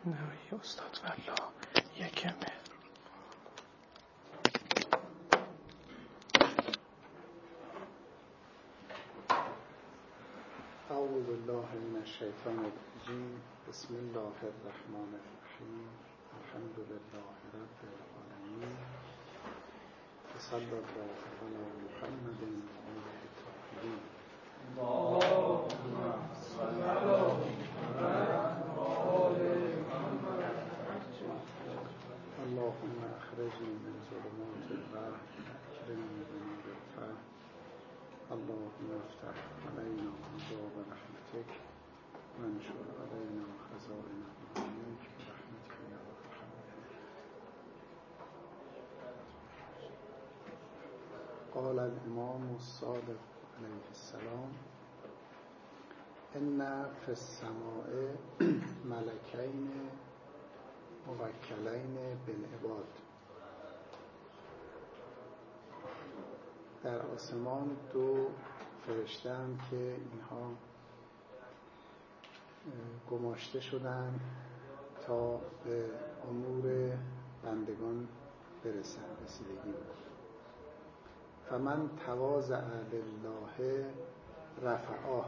نه استاد والله یکمه. اعوذ بالله من الشیطان الرجیم. بسم الله الرحمن الرحیم. الحمد لله رب العالمین. صلی الله علی محمد و آله الطاهرین. اللهم صل علی محمد و آل محمد. اللهم اخرجنا من ظلمات الوهم واکرمنا بنور الفهم. اللهم افتح علينا ابواب رحمتك وانشر علينا خزائن رحمتك برحمتك يا ارحم الراحمين. قال الامام الصادق عليه السلام: ان في السماء ملكين موکلین بالعباد. در آسمان دو فرشته‌اند که اینها گماشته شدند تا به امور بندگان برسند، رسیدگی بکنند. فمن تواضع لله رفعه.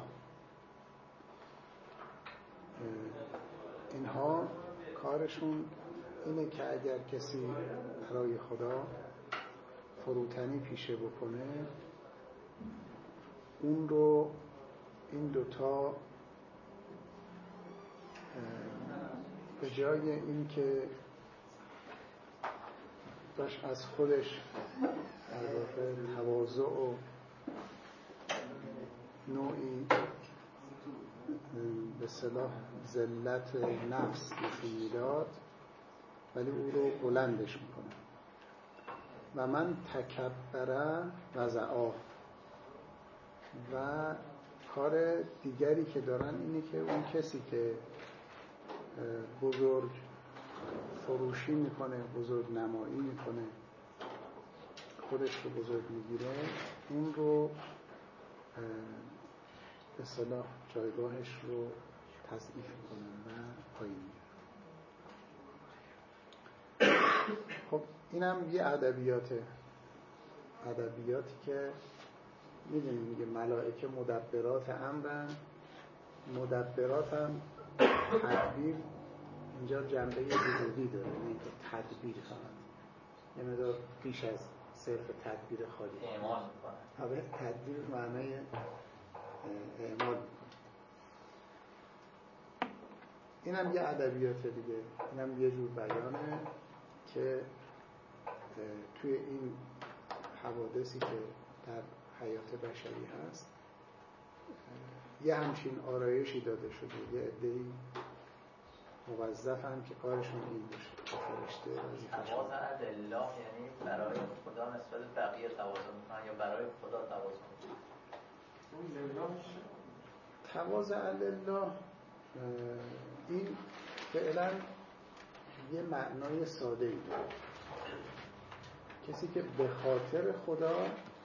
اینها کارشون اینه که اگر کسی برای خدا فروتنی پیشه بکنه، اون رو این دوتا به جای این که داشت از خودش در واقع تواضع و نوعی به اصطلاح ذلت نفس نشون میداد، ولی او رو بلندش میکنه. و من تکبر وضعه. و کار دیگری که دارن اینه که اون کسی که بزرگ فروشی میکنه، بزرگ نمایی میکنه، خودش رو بزرگ میگیره، اون رو به اصطلاح جایگاهش رو تضعیف میکنن و پایین میارن. خب اینم یه ادبیاتی که میدونیم میگه ملائکه مدبرات امرن. مدبرات هم تدبیر اینجا جنبه وجودی داره، نه اینکه تدبیر فقط، یه مقدار بیش از صرف تدبیر خالی اعمال میکنه. تدبیر معنای اعمال میکنه. اینم یه ادبیات دیگه، اینم یه جور بیانه که توی این حوادثی که در حیات بشری هست یه همچین آرایشی داده شده. یه عده‌ای موظفن که کارشون این باشه، فرشته وظیفه‌شون. تواضع لله یعنی برای خدا نسبت بقیه تواضع میکنن یا برای خدا تواضع میکنن؟ اون لله میشه تواضع لله. این فعلا یه معنای ساده ای داره. کسی که به خاطر خدا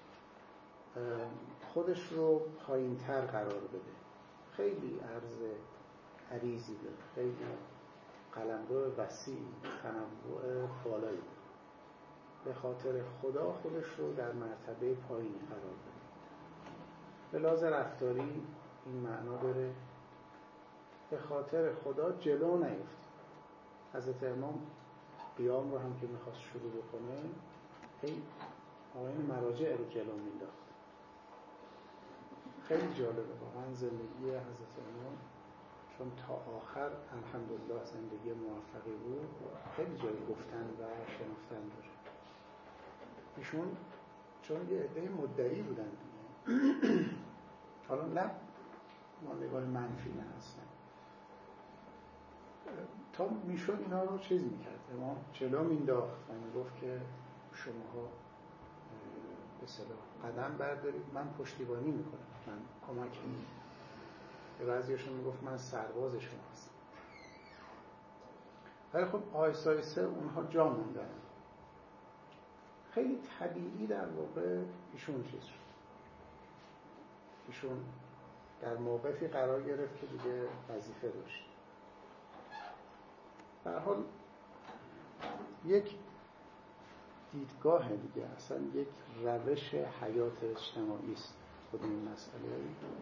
خودش رو پایین تر قرار بده، خیلی عرض عریضی داره، خیلی قلمرو وسیع، تنوع بالایی. به خاطر خدا خودش رو در مرتبه پایینی قرار بده. به لحاظ رفتاری این معنا داره. به خاطر خدا جلو نیفت. حضرت امام قیام رو هم که میخواست شروع بکنه، آیین مراجع رو جلو مینداخت. خیلی جالبه واقعا زندگی حضرت امام، چون تا آخر الحمدلله زندگی موفقی بود، خیلی جای گفتن و شناختن داره. ایشون چون یه عده مدعی بودن حالا نه ما نگاه منفی نه هستن، تا میشد اینا رو چیز میکرد، امام جلو مینداخت و میگفت که شماها به صلاح قدم بردارید، من پشتیبانی میکنم، من کمک میکنم. به بعضیشون میگفت من سرباز شما هستم. ولی خب آهسته آهسته اونها جا موندن. خیلی طبیعی در واقع ایشون چیز شد. ایشون در موقفی قرار گرفت که دیگه وظیفه داشت. به هر حال یک دیدگاه دیگه، اصلا یک روش حیات اجتماعی است خود این مسئله.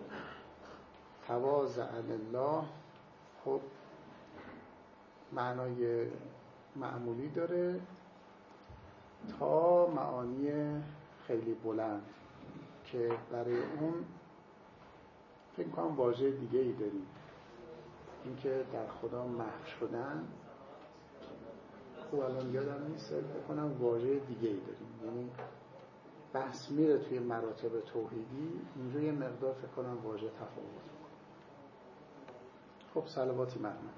تواضع لله خب معنای معمولی داره تا معانی خیلی بلند که برای اون فکر کنم واژه دیگه ای داریم، اینکه در خدا محو شدن. خب الان یادم نیست، فکر کنم واژه دیگه ای داریم، یعنی بحث میره توی مراتب توحیدی، اینجا یه مقدار فکر کنم واژه تفاوت میکنه. خب صلواتی مرحمت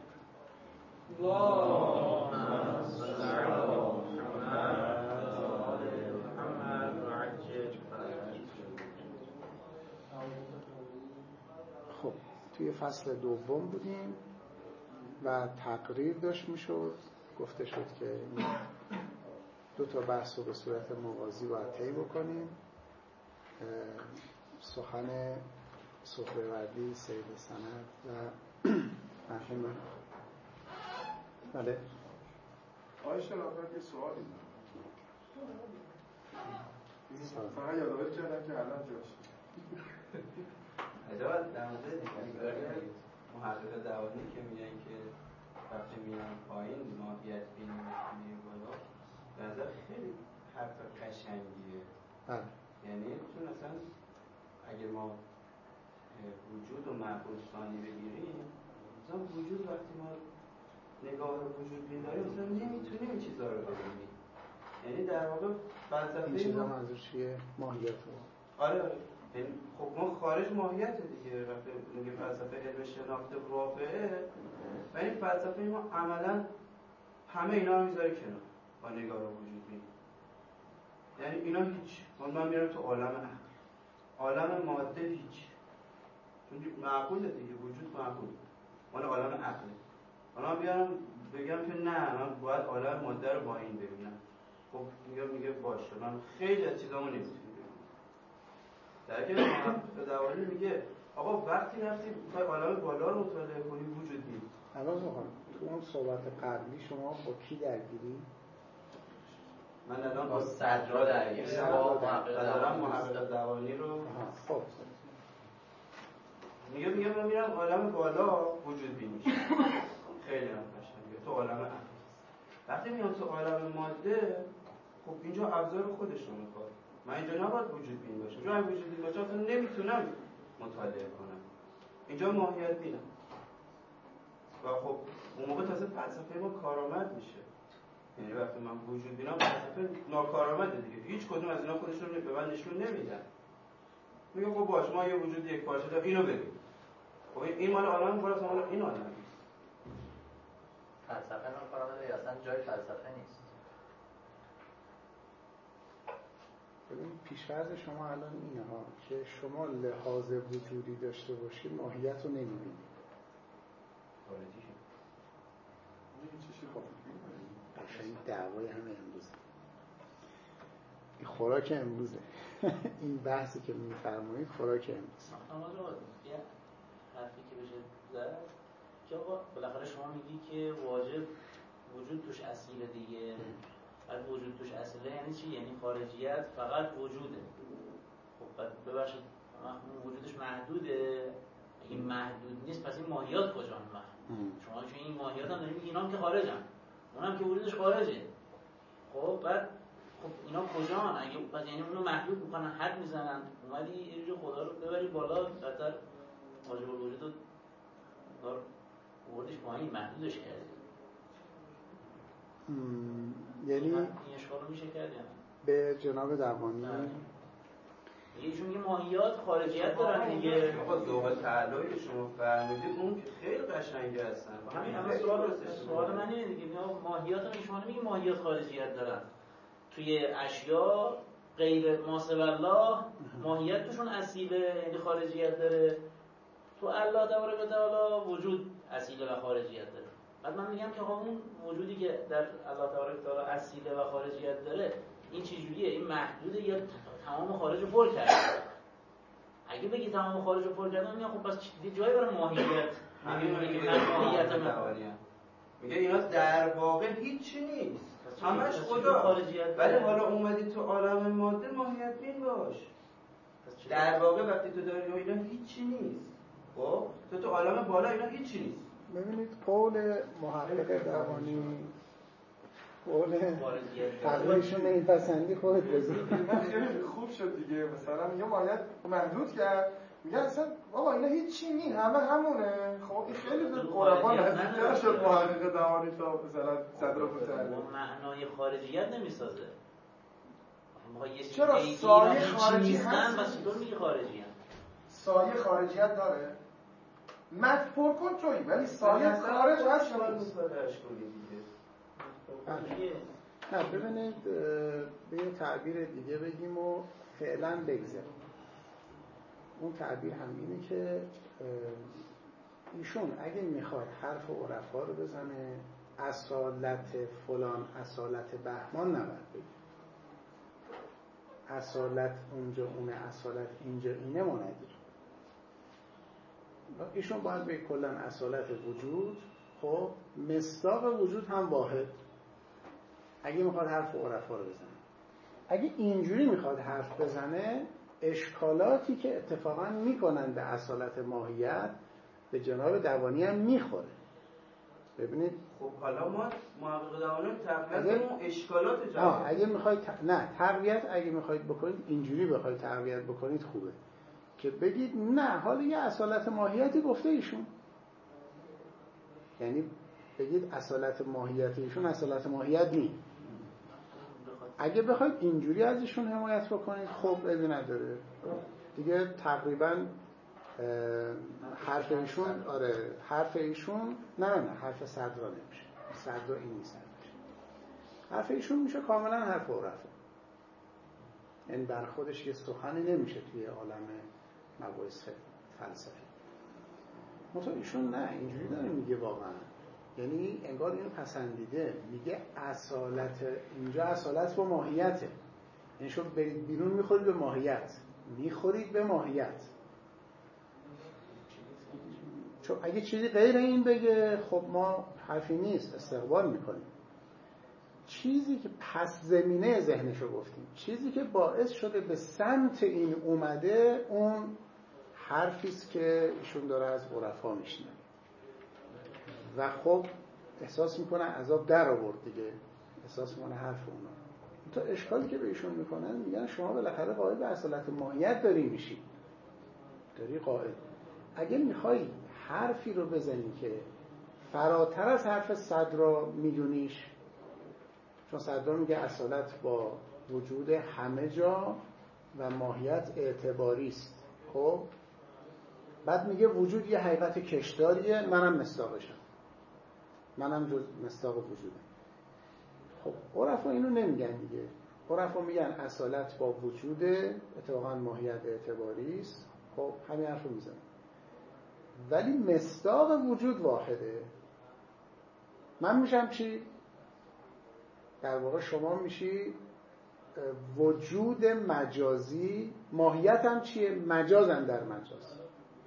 خب توی فصل دوم بودیم و تقریر داشت میشد، گفته شد که این دو تا بحث رو به صورت موازی باید طی بکنیم. سخن سهروردی، سید سند و مرحوم بله. آقای شرافت یه سوالی دارم، فقط یادآوری کردم که الان جاش اجابت در مورد محقق دوانی که میگن که وقتی میان پایین ماهیت بینی میشونی بالا، به نظر خیلی حرف قشنگیه. یعنی چون اصلا اگه ما وجود و معبود ثانی بگیریم، مثلا وجود وقتی ما نگاه وجود بین داریم مثلا نمیتونیم این چیزها رو ببینیم. یعنی در واقع فلسفه این چیزا منظور چیه؟ ماهیت رو آره خب ما خارج ماهیت دیگه، وقتی میگه فلسفه علم شناخت واقعه و این فلسفه ما عملا همه اینا رو میذاره کنار با نگاه وجود بین. یعنی اینا هیچ، من میرم تو عالم عقل، عالم ماده هیچ، چون معقوله دیگه، وجود معقول مال عالم عقله. من بیارم بگم که نه من باید عالم ماده رو با این ببینم، خب میگه باشه من خیلی از چیزامو نمیتونم ببینم. در که محقق دوانی میگه آقا وقتی رفتی میخوای عالم بالا رو مطالعه کنی وجود بین. الان تو اون صحبت قبلی شما با کی درگیری؟ من الان با صدرا درگیری، با محقق دوانی رو خب میگه من میرم عالم بالا وجود بین میشه. خیلی هم قشنگه تو عالم عقل. وقتی میام تو عالم ماده، خب اینجا ابزار خودشون میخواد، من اینجا نباید وجود بین باشم، چون اگه وجود بین باشم اصلا نمیتونم مطالعه کنم، اینجا ماهیت بینم و خب اون موقع تازه فلسفه ما کارآمد میشه. یعنی وقتی من وجود بینم فلسفه ناکارآمده دیگه، هیچ کدوم از اینا خودشون به من نشون نمیدن. میگه خب باش ما یه وجود یک پارچه داریم، اینو ببین. خب این مال عالم بالا، مال این عالم نیست. فلسفه ناکارآمده یا اصلا جای فلسفه نیست. ببین پیش‌فرض شما الان اینه ها که شما لحاظ وجودی داشته باشید ماهیت رو نمی‌بینید. این دعوای همه امروزه، این خوراک امروزه. این بحثی که می‌فرمایید خوراک امروز. اما یه حرفی که بشه زد که آقا بالاخره شما میگی که واجب وجود توش اصیله دیگه. بعد وجود توش اصیله یعنی چی؟ یعنی خارجیت فقط وجوده. خب بعد ببخشید وجودش محدوده. اگه محدود نیست پس این ماهیات کجا محدود؟ شما که این ماهیات هم داریم اینا هم که خارجن، اونم که وجودش خارجه. خب بعد خب اینا کجان؟ اگه پس یعنی اونو محدود میکنن، حد میزنن، اومدی یه جور خدا رو ببری بالا، بدتر واجب الوجود رو بردش پایین، محدودش کردی. یعنی این اشکال رو میشه کرد یعنی به جناب دوانی ایشون میگه ماهیات خارجیت دارن دیگه. آقا ذوق تعالی که شما فرمودید اون که خیلی قشنگه هستن. همین سوال من اینه دیگه، ماهیات رو شما نمیگی ماهیات خارجیت دارن. توی اشیا غیر ماسو الله ماهیت توشون اصیله، یعنی خارجیت داره. تو الله تبارک و تعالی وجود اصیله و خارجیت داره. بعد من میگم که اون وجودی که در الله تبارک و تعالی اصیله و خارجیت داره این چجوریه؟ این محدوده یا تمام خارج رو پر کرده؟ اگه بگی تمام خارج رو پر کرده میگم خب پس یه جایی برای ماهیت نمیمونه که من ماهیت من میگه اینا در واقع هیچی نیست، همش خدا، ولی حالا اومدی تو عالم ماده ماهیت بین باش. در واقع وقتی تو داری اینا هیچی نیست، خب تو عالم بالا اینا هیچی نیست. ببینید قول محقق دوانی، قول تقریبشون این پسندی خودت بزید. خیلی خوب شد دیگه. مثلا یه ماهیت محدود کرد، میگن اصلا بابا اینا هیچی نی، همه همونه. خب این خیلی به عرفا نزدیک‌تر شد محقق دوانی تا مثلا صدر متعلی. معنای خارجیت نمیسازه. چرا سایه خارجی هست؟ بس تو میگی خارجی هم. سایه خارجیت داره؟ مت پر کن تویی، ولی سایه خارج هست یا نیست؟ نه ببینید به یه تعبیر دیگه بگیم و فعلا بگذاریم. اون تعبیر هم اینه که ایشون اگه میخواد حرف عرفا رو بزنه اصالت فلان اصالت بهمان نباید بگه، اصالت اونجا اونه اصالت اینجا اینه ما نداریم. ایشون باید به کلن اصالت وجود، خب مصداق وجود هم واحد اگه میخواد حرف عرفا رو بزنه. اگه اینجوری میخواد حرف بزنه اشکالاتی که اتفاقا میکنن به اصالت ماهیت به جناب دوانی هم میخوره. ببینید خب حالا ما محقق دوانی تقریبا اون اشکالات جواب اگه میخواید نه تقویت اگه میخواید بکنید اینجوری بخواید تقویت بکنید خوبه که بگید نه حالا یه اصالت ماهیتی گفته ایشون، یعنی بگید اصالت ماهیت ایشون اصالت ماهیت نیست. اگه بخواید اینجوری از ایشون حمایت بکنید خب عیبی نداره دیگه. تقریبا حرف ایشون حرف ایشون نه حرف صدرا نمیشه، صدرا این نیست، حرف ایشون میشه کاملا حرف عرفا، یعنی بر خودش یه سخنی نمیشه توی عالم مباحث فلسفی. مثلا ایشون نه اینجوری داره میگه واقعا، یعنی انگار اینو پسندیده، میگه اصالت اینجا اصالت با ماهیته، یعنی شما برید بیرون میخورید به ماهیت، میخورید به ماهیت. چون اگه چیزی غیر این بگه خب ما حرفی نیست استقبال میکنیم. چیزی که پس زمینه ذهنشو گفتیم، چیزی که باعث شده به سمت این اومده، اون حرفیست که ایشون داره از عرفا میشنه و خب احساس میکنه عذاب در آورد دیگه، احساس میکنه حرف اونا. تا اشکالی که به ایشون میکنن میگن شما بالاخره قائل به اصالت ماهیت داری میشی، داری قائل. اگه میخوای حرفی رو بزنی که فراتر از حرف صدرا میدونیش، چون صدرا میگه اصالت با وجود همه جا و ماهیت اعتباری است، خب بعد میگه وجود یه حقیقت کشداریه، منم مصداقشم، منم جز مصداق وجودم. خب عرفا اینو نمیگن دیگه، عرفا میگن اصالت با وجود اتفاقا ماهیت اعتباری است، خب همین حرفو میزنن، ولی مصداق وجود واحده. من میشم چی؟ در واقع شما میشی وجود مجازی، ماهیت هم چیه؟ مجازم در مجاز،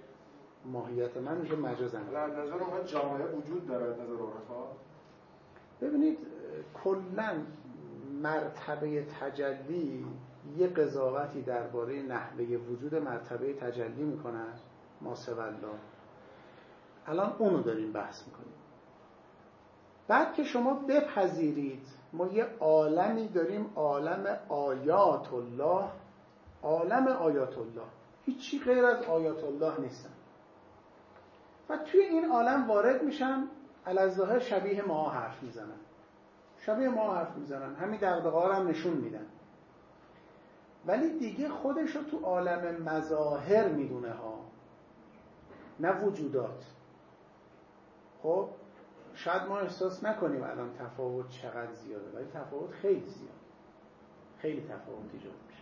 ماهیت من میشه مجازم. از نظر اون جامعه وجود داره، از نظر عرفا. ببینید کلاً مرتبه تجلی یه قضاوتی درباره نحوه وجود مرتبه تجلی میکنن ما سوالله، الان اونو داریم بحث میکنیم. بعد که شما بپذیرید ما یه عالمی داریم، عالم آیات الله، عالم آیات الله، هیچی غیر از آیات الله نیستن و توی این عالم وارد میشن، الظاهر شبیه ما حرف میزنن، شبیه ما حرف میزنن، همین دغدغه‌ها رو هم نشون میدن، ولی دیگه خودش رو تو عالم مظاهر میدونه ها، نه وجودات. خب شاید ما احساس نکنیم الان تفاوت چقدر زیاده، ولی تفاوت خیلی زیاده، خیلی تفاوت ایجاد میشه.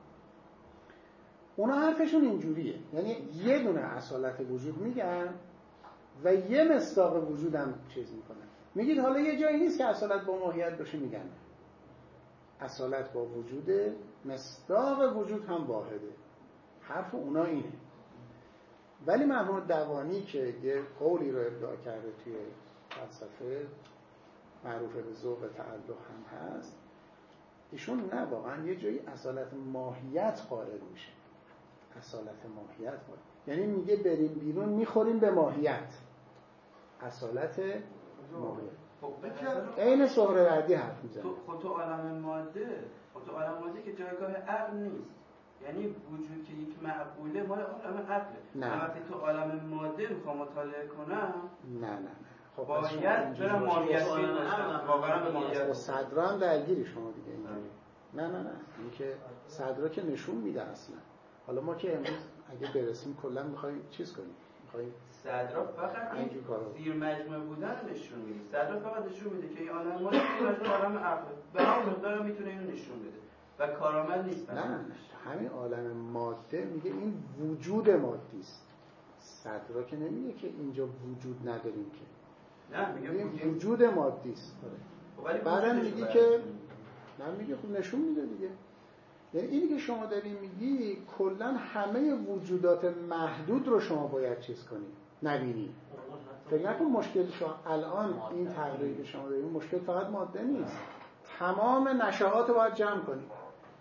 اونا حرفشون اینجوریه، یعنی یه دونه اصالت وجود میگن و یه مصداق وجود هم چیز میکنن. میگید حالا یه جایی نیست که اصالت با ماهیت باشه، میگن اصالت با وجوده، مصداق وجود هم واحده. حرف اونا اینه. ولی مرحوم دوانی که یه قولی رو ابداع کرده توی فلسفه معروف به ذوق تعلق هم هست، ایشون نه واقعا یه جایی اصالت ماهیت قائل میشه. اصالت ماهیت قائل یعنی میگه بریم بیرون میخوریم به ماهیت، اصالت ماهیت. عین سهروردی حرف میزنه. تو عالم ماده که جایگاه عقل نیست، یعنی وجود که یک معقوله مال عالم عقله. وقتی تو عالم ماده میخوام مطالعه کنم نه خب باید برم ماهیت باشم، واقعا به ماهیت. و صدرا هم درگیری شما دیگه اینجوری. نه این که صدرا که نشون میده اصلا. حالا ما که امروز اگه برسیم کلا میخوایم چیز کنیم، میخوایم صدرا فقط این زیر مجموعه بودن نشون میده. صدرا فقط نشون میده که این عالم ماده مجموعه عالم عقل به همون مقدار میتونه اینو نشون بده و کارآمد نیست. نه همین عالم ماده میگه این وجود مادی است. صدرا که نمیگه که اینجا وجود نداریم که. نه میگه وجود مادی است. بعدم میگه که نه میگه خب نشون میده دیگه. یعنی اینی که شما داری میگی کلا همه وجودات محدود رو شما باید چیز کنید، نبینید. فکر نکن مشکل شما الان این تغییری که شما دارید مشکل فقط ماده نیست، تمام نشآت رو باید جمع کنید.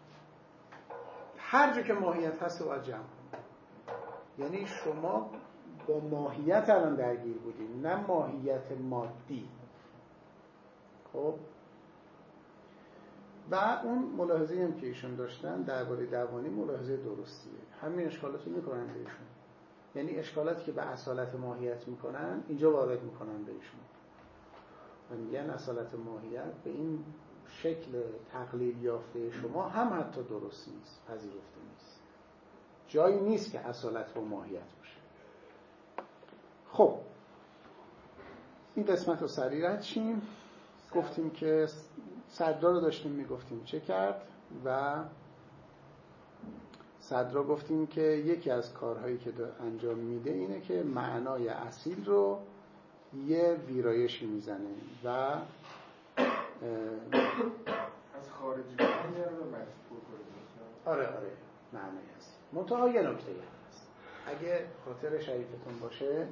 هر جا که ماهیت هست رو باید جمع کنید. یعنی شما با ماهیت الان درگیر بودید، نه ماهیت مادی. خب و اون ملاحظه‌ای هم که ایشون داشتن درباره دوانی ملاحظه درستیه. همین اشکالات رو میکنن بهشون، یعنی اشکالاتی که به اصالت ماهیت میکنن اینجا وارد میکنن بهشون و میگن اصالت ماهیت به این شکل تقلیل یافته شما هم حتی درست نیست، پذیرفته نیست. جایی نیست که اصالت و ماهیت باشه. خب این قسمت رو سریع رد شیم. گفتیم که صدرا رو داشتیم میگفتیم چه کرد و صدرا گفتیم که یکی از کارهایی که انجام میده اینه که معنای اصیل رو یه ویرایشی میزنه و از خارجی کنی میاره به مجبور کنی. آره معنای اصیل. منتها یه نکته هست، اگه خاطر شریفتون باشه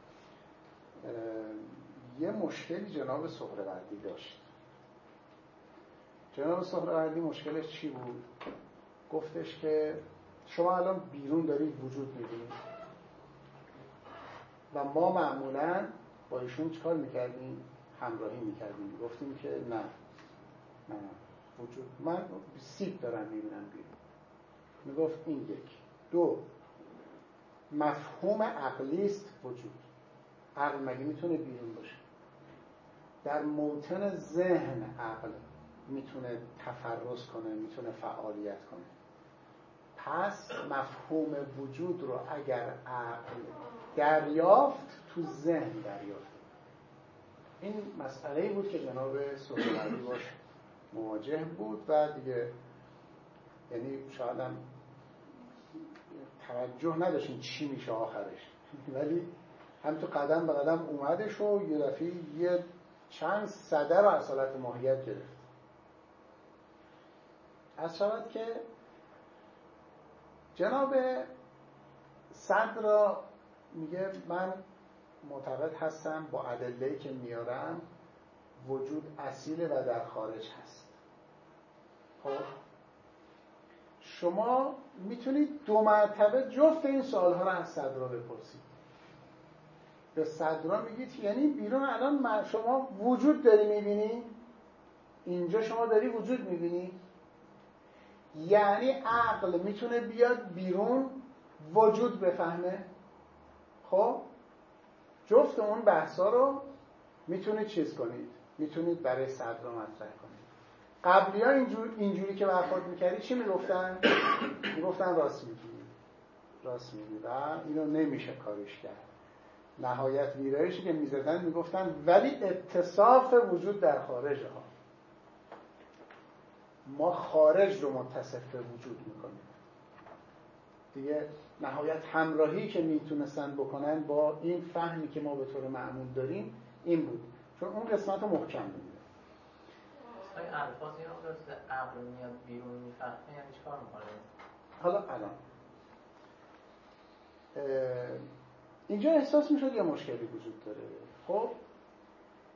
یه مشکلی جناب سهروردی داشت. جناب سهروردی مشکلش چی بود؟ گفتش که شما الان بیرون دارید وجود می‌بینید و ما معمولاً با ایشون چیکار می‌کردیم؟ همراهی می‌کردیم. گفتیم که نه وجود، من سیب دارم می‌بینم بیرون. میگفت این یک. دو، مفهوم عقلی است وجود. عقل مگه میتونه بیرون باشه؟ در موطن ذهن عقل میتونه تفرز کنه، میتونه فعالیت کنه. پس مفهوم وجود رو اگر عقل دریافت تو ذهن دریافت. این مسئله‌ای بود که جناب سهروردی باش مواجه بود و دیگه یعنی شاید هم توجه نداشتین چی میشه آخرش، ولی هم تو قدم به قدم اومدش و یه دفعه یه چند صده رو اصالت ماهیت گرفت. از شود که جناب صدرا میگه من معتقد هستم با ادله‌ای که میارم وجود اصیله و در خارج هست. خب شما میتونید 2 مرتبه جفت این سوالها رو از صدرا بپرسید. به صدرا میگید یعنی بیرون الان شما وجود داری میبینی؟ اینجا شما داری وجود میبینی؟ یعنی عقل میتونه بیاد بیرون وجود بفهمه؟ خب جفت اون بحثا رو میتونید چیز کنید، میتونید برای صدرا مطرح کنید. قبلی ها اینجوری که برخورد میکردی چی میگفتن؟ میگفتن راست میگی و اینو نمیشه کارش کرد. نهایت ویرایشی که میزدن میگفتن ولی اتصاف وجود در خارج ها، ما خارج رو متصف به وجود میکنیم. دیگه نهایت همراهی که میتونستن بکنن با این فهمی که ما به طور معمول داریم این بود، چون اون قسمت رو محکم میده. این الفاظی رو که عقل میاد بیرون میفهمه یعنی چیکار میکنه؟ حالا الان اینجا احساس میشد یه مشکلی وجود داره. خب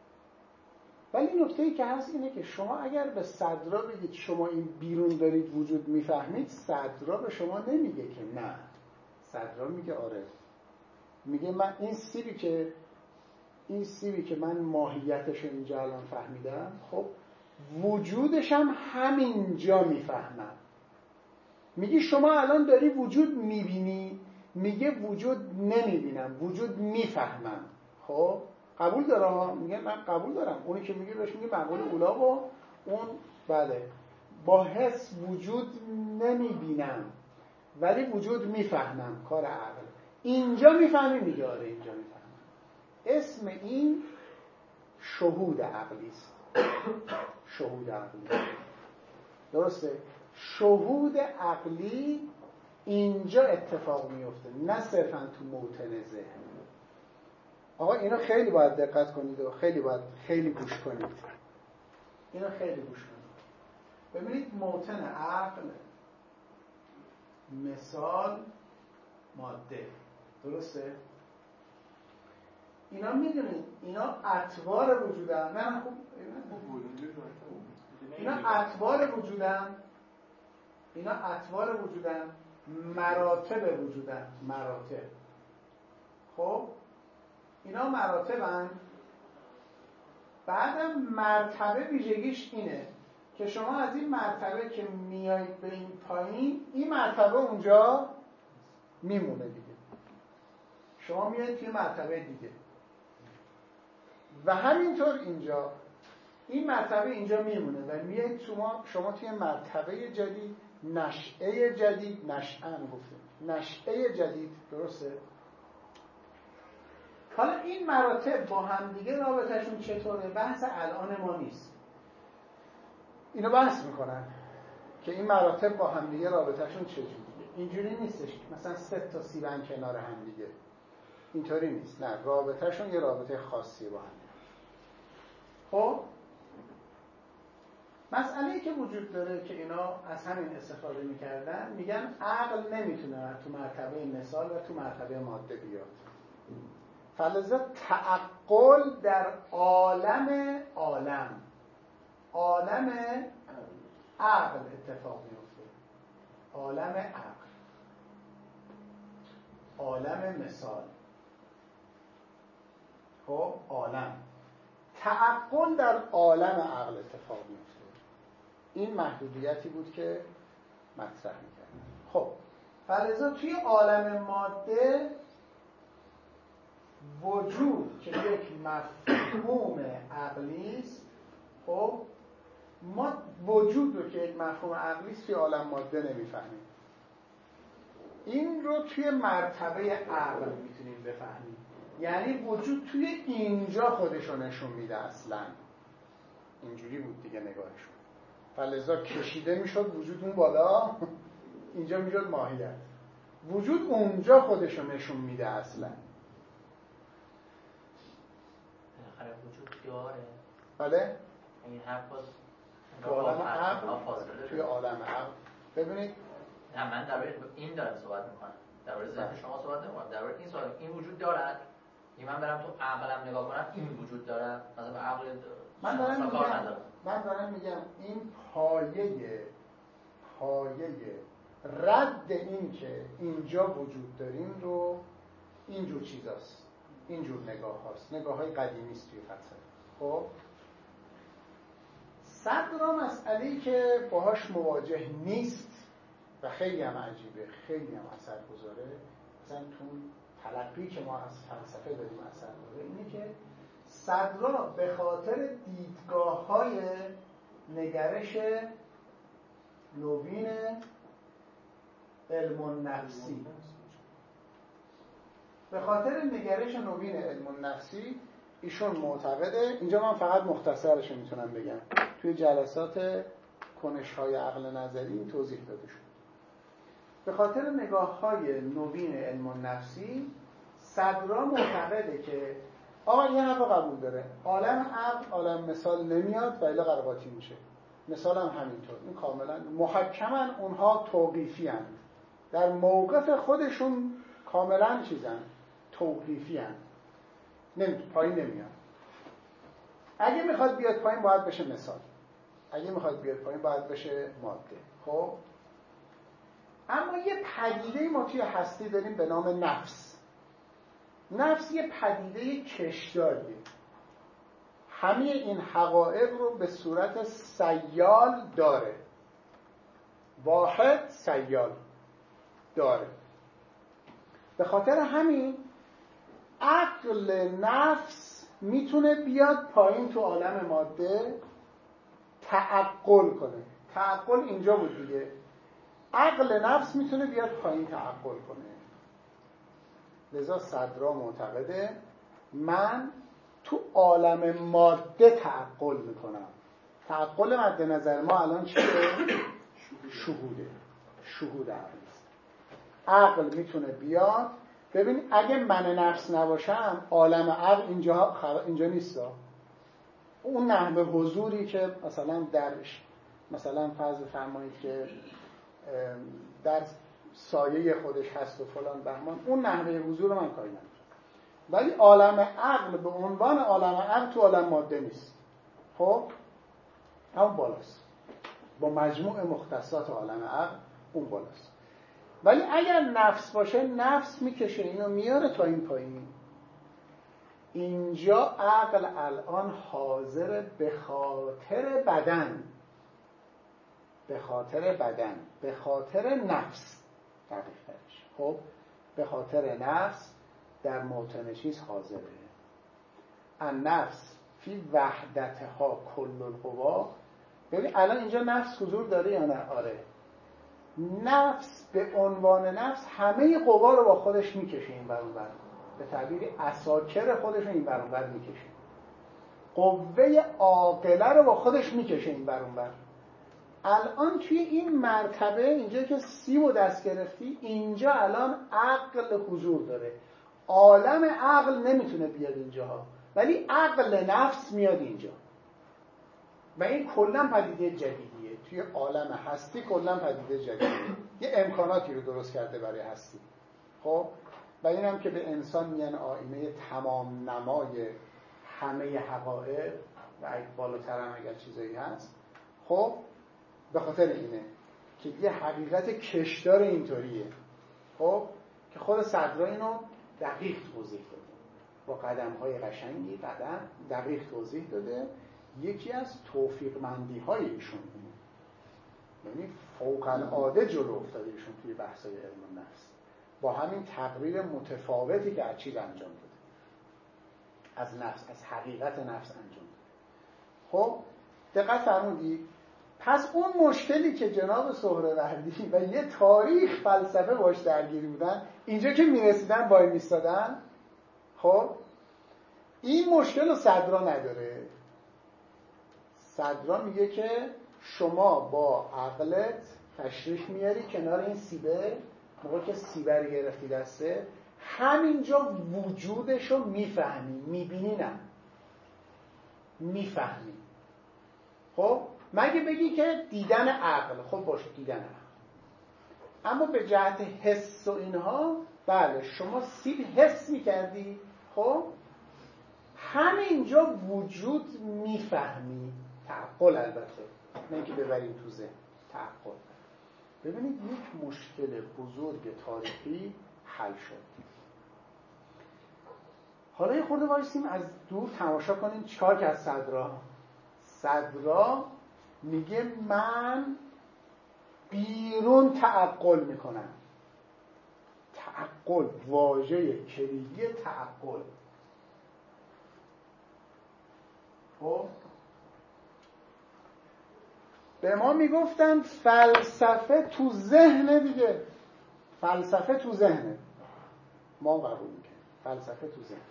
ولی نکته‌ای که هست اینه که شما اگر به صدرا بگید شما این بیرون دارید وجود میفهمید، صدرا به شما نمیگه که نه. صدرا میگه آره، میگه من این سیبی که من ماهیتش اینجا الان فهمیدم، خب وجودش هم همینجا میفهمم. میگی شما الان داری وجود میبینی، میگه وجود نمیبینم، وجود میفهمم. خب قبول دارم؟ میگه من قبول دارم. اونی که میگه بهش میگه مقوله اولا و اون بله با حس وجود نمیبینم ولی وجود میفهمم، کار عقل. اینجا میفهمی؟ میگه آره اینجا میفهمم. اسم این شهود عقلی است. شهود عقلی، درسته؟ شهود عقلی اینجا اتفاق میفته، نه صرفا تو موطن ذهن. آقا اینا خیلی باید دقت کنید و خیلی گوش کنید. اینا خیلی گوش کنید. ببینید موطن عقل، مثال، ماده، درسته؟ اینا میدونید اینا اطوار وجودن. نه خوب اینا اطوار وجودن، مراتب وجودن، مراتب. خب اینا مراتبن. بعدم مرتبه ویژگیش اینه که شما از این مرتبه که میایید به این پایین، این مرتبه اونجا میمونه دیگه. شما میایید توی مرتبه دیگه و همینطور اینجا این مرتبه اینجا میمونه و میایید شما توی مرتبه جدید، نشأه جدید، نشأه جدید، درسته؟ حالا این مراتب با هم دیگه رابطهشون چطوره؟ بحث الان ما نیست. اینو بحث میکنن که این مراتب با هم دیگه رابطهشون چجوریه. اینجوری نیستش مثلا 3 تا سیبن کنار هم دیگه، اینطوری نیست. نه، رابطهشون یه رابطه خاصی با هم. خب مسئله‌ای که وجود داره که اینا از همین استفاده میکردن، میگن عقل نمیتونه تو مرتبه مثال و تو مرتبه ماده بیاد. فلذا تعقل در عالم عقل اتفاق میفته. عالم عقل، عالم مثال. خب عالم تعقل در عالم عقل اتفاق میفته. این محدودیتی بود که مطرح می‌کردن. خب فلذا توی عالم ماده وجود که یک مفهوم عقلی است، خب ما وجود رو که یک مفهوم عقلی است توی عالم ماده نمی‌فهمیم. این رو توی مرتبه عقل میتونیم بفهمیم. یعنی وجود توی اینجا خودشو نشون میده. اصلا اینجوری بود دیگه نگاهشون. فلذا کشیده میشد وجود اون بالا، اینجا میشد ماهیت. وجود اونجا خودشو نشون میده اصلا. بالاخره وجود داره. بله؟ این حرف باز توی عالم عقل، توی عالم عقل. ببینید نه، من درباره این دارم صحبت میکنم، درباره ذهن شما صحبت نمیکنم. درباره این سوال، این وجود دارد؟ من برم تو عقلم نگاه کنم، این وجود داره؟ مثلا به عقل من دارم میگم این پایه رد این که اینجا وجود داریم رو اینجور چیزاست، اینجور نگاه هاست، نگاه های قدیمی است توی فلسفه. خب صدرا مسئله‌ای که باهاش مواجه نیست و خیلی هم عجیبه، خیلی هم اثر گذاره، مثلا تو تلقی که ما از فلسفه داریم اثر داره، اینه که صدرا به خاطر دیدگاه‌های نگرش نوین علم النفسی، به خاطر نگرش نوین علم النفسی ایشون معتقده، اینجا من فقط مختصرش میتونم بگم، توی جلسات کنش‌های عقل نظری این توضیح داده شد. به خاطر نگاه‌های نوین علم النفسی صدرا معتقده که آقا یه حرف قبول داره، عالم عقل عالم مثال نمیاد و الا قرباتی میشه، مثال هم همینطور. این کاملا محکماً اونها توقیفی هستند، در موقف خودشون کاملا چیزن، توقیفی هستند، پایین نمیاد. اگه میخواد بیاد پایین باید بشه مثال، اگه میخواد بیاد پایین باید بشه ماده. خب اما یه پدیده ما توی هستی داریم به نام نفس. نفس یه پدیده کشداریه، همه این حقایق رو به صورت سیال داره، واحد سیال داره. به خاطر همین عقل نفس میتونه بیاد پایین تو عالم ماده تعقل کنه. تعقل اینجا بود دیگه. عقل نفس میتونه بیاد پایین تعقل کنه. لذا صدرا معتقده من تو عالم ماده تعقل میکنم. تعقل مد نظر ما الان چیه؟ شهوده. شهود عقل است. عقل میتونه بیاد. ببین اگه من نفس نباشم عالم عقل اینجا نیست. اون نحوه حضوری که مثلا درش مثلا فرض فرمایید که در سایه خودش هست و فلان بهمان، اون نحوه حضور من کاری نداره. ولی عالم عقل به عنوان عالم عقل تو عالم ماده نیست. خب اون بالاست، با مجموع مختصات عالم عقل اون بالاست. ولی اگر نفس باشه، نفس میکشه اینو میاره تا این پایین. اینجا عقل الان حاضر به خاطر بدن، به خاطر بدن، به خاطر نفس دقیق ترش. خب به خاطر نفس در موطن چیز حاضره. النفس فی وحدتها کل القوا. ببین الان اینجا نفس حضور داره یا نه؟ آره. نفس به عنوان نفس همه قوا رو با خودش میکشه این ور اون ور، به تعبیر عساکر خودش رو این ور اون ور میکشه. قوه عاقله رو با خودش میکشه این ور اون ور. الان توی این مرتبه اینجا که سیب و دست گرفتی، اینجا الان عقل حضور داره. عالم عقل نمیتونه بیاد اینجا، ولی عقل نفس میاد اینجا و این کلا پدیده جدیدیه توی عالم هستی. کلا پدیده جدیدیه، یه امکاناتی رو درست کرده برای هستی. خب و این هم که به انسان میگن آینه تمام نمای همه حقایق و اگه بالاتر هم اگر چیزایی هست. خب به خاطر اینه که یه حقیقت کشدار اینطوریه. خب که خود صدرا اینو دقیق توضیح داده با قدم‌های قشنگی، قدم دقیق توضیح داده. یکی از توفیقمندی‌های ایشون یعنی فوق العاده جلو افتاده ایشون توی بحث‌های علم نفس با همین تقریر متفاوتی که از چیز انجام داده، از نفس، از حقیقت نفس انجام داده. خب دقت فرمودید؟ پس اون مشکلی که جناب سهروردی و یه تاریخ فلسفه باش درگیر بودن، اینجا که میرسیدن وای میستادن، خب این مشکل رو صدرا نداره. صدرا میگه که شما با عقلت تشریح میاری کنار این سیبه، موقع که سیبه رو گرفتی دسته، همینجا وجودش رو میفهمی، میبینی نه میفهمی. خب مگه بگی که دیدن عقل، خب باشه دیدن عقل، اما به جهت حس و اینها بله شما سیب حس میکردی، خب همینجا وجود میفهمی. تعقل البته نه اینکه ببریم تو ذهن، تعقل. ببینید یک مشکل بزرگ تاریخی حل شد. حالا یه خورده وایسیم از دور تماشا کنیم چیکار کرد صدرا میگه من بیرون تعقل میکنم. تعقل، واژه کلیدی تعقل. خب به ما میگفتن فلسفه تو ذهن دیگه، فلسفه تو ذهنه، ما قبول میکنیم فلسفه تو ذهن.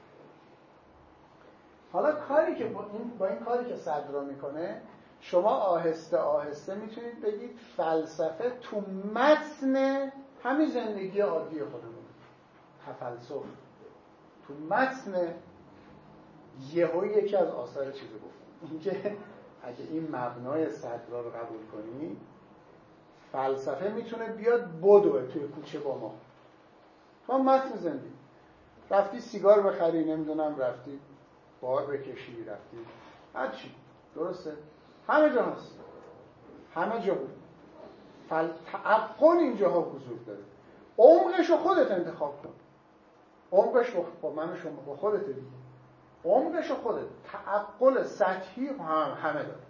حالا کاری که با این کاری که صدرا میکنه، شما آهسته آهسته میتونید بگید فلسفه تو متن همین زندگی عادی خودمون، تفلسف تو متن یهو یکی از آثار چیزی گفت. اینکه اگه این مبنای صدرا رو قبول کنی، فلسفه میتونه بیاد بدوه توی کوچه با ما. تو متن زندگی رفتی سیگار بخری، نمیدونم رفتی بار بکشی، رفتی هرچی درسته، همه جا هست، همه جا بود. تعقل اینجاها حضور داره. عمقش رو خودت انتخاب کن. عمقش رو با من و شما با خودت دیگه. عمقش رو خودت. تعقل سطحی همه داره.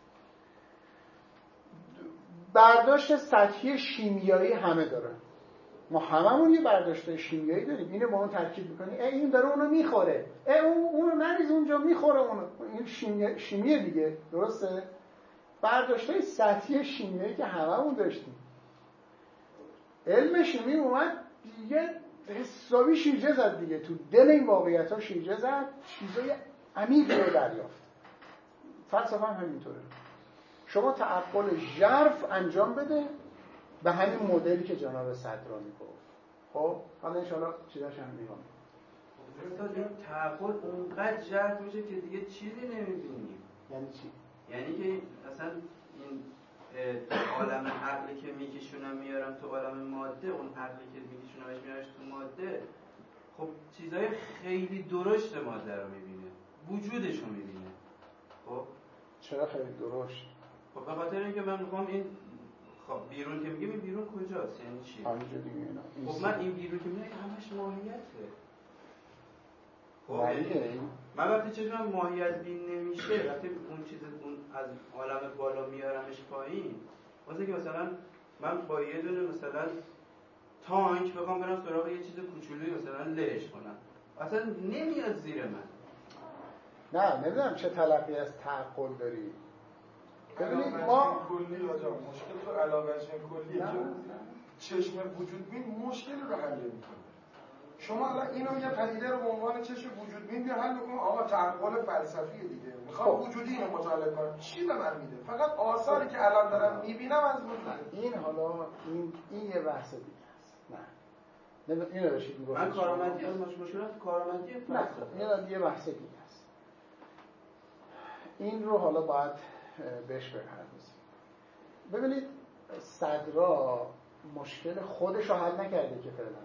برداشت سطحی شیمیایی همه داره. ما هممون یه برداشت شیمیایی داریم. اینو با اون ترکیب می‌کنی، این داره اونو میخوره، اونو نریز اونجا میخوره اونو. این شیمیه دیگه، درسته؟ برداشت‌های سطحی شیمیایی که هممون داشتیم. علم شیمی اومد دیگه حسابی شیرجه زد دیگه، تو دل این واقعیت‌ها شیرجه زد، چیزای عمیقی رو دریافت. فلسفه هم همینطوره. شما تعقل ژرف انجام بده به همین مدلی که جناب صدرا میگفت. خب حالا ان شاءالله چیزاش هم میگم. استاد این تعقل اونقدر ژرف میشه که دیگه چیزی نمیبینیم. یعنی چی؟ یعنی که اصلا این عالم عقلی که میکشونم میارم تو عالم ماده، اون عقلی که میکشونمش میارمش تو ماده، خب چیزای خیلی درشت ماده رو میبینه، وجودش رو میبینه. خب چرا خیلی درشت؟ خب به خاطر اینکه من میخوام این بیرون که میگم این بیرون کجاست، یعنی چی؟ همینجا دیگه اینا. خب من این بیرون که میگم همش ماهیته. خب من وقتی چشمم ماهیت بین نمیشه، وقتی اون چیز اون از عالم بالا میارمش پایین، واسه که مثلا من با یه دونه مثلا تانک بخوام برم سراغ یه چیز کوچولویی مثلا لهش کنم، اصلا نمیاد زیر من. نه نمیدونم چه تلقی از تعقل داری. ببینید ما کلی آجا مشکل تو علاوه کلیه که چشم وجود بین مشکل رو حل میکنه. شما الان اینو یه پدیده رو به عنوان چشم وجود بین بیا حل بکن. آقا تعقل فلسفیه دیگه، میخوام وجودی اینو مطالعه کنم، چی به من میده؟ فقط آثاری که الان دارم میبینم از وجود. این حالا این یه بحث دیگه است. نه اینو داشتید میگفتید. من کارآمدی مشکلات تو کارآمدی فلسفه. این یه بحث دیگه است. این رو حالا باید بهش بپردازیم. ببینید صدرا مشکل خودش رو حل نکرده که فعلا.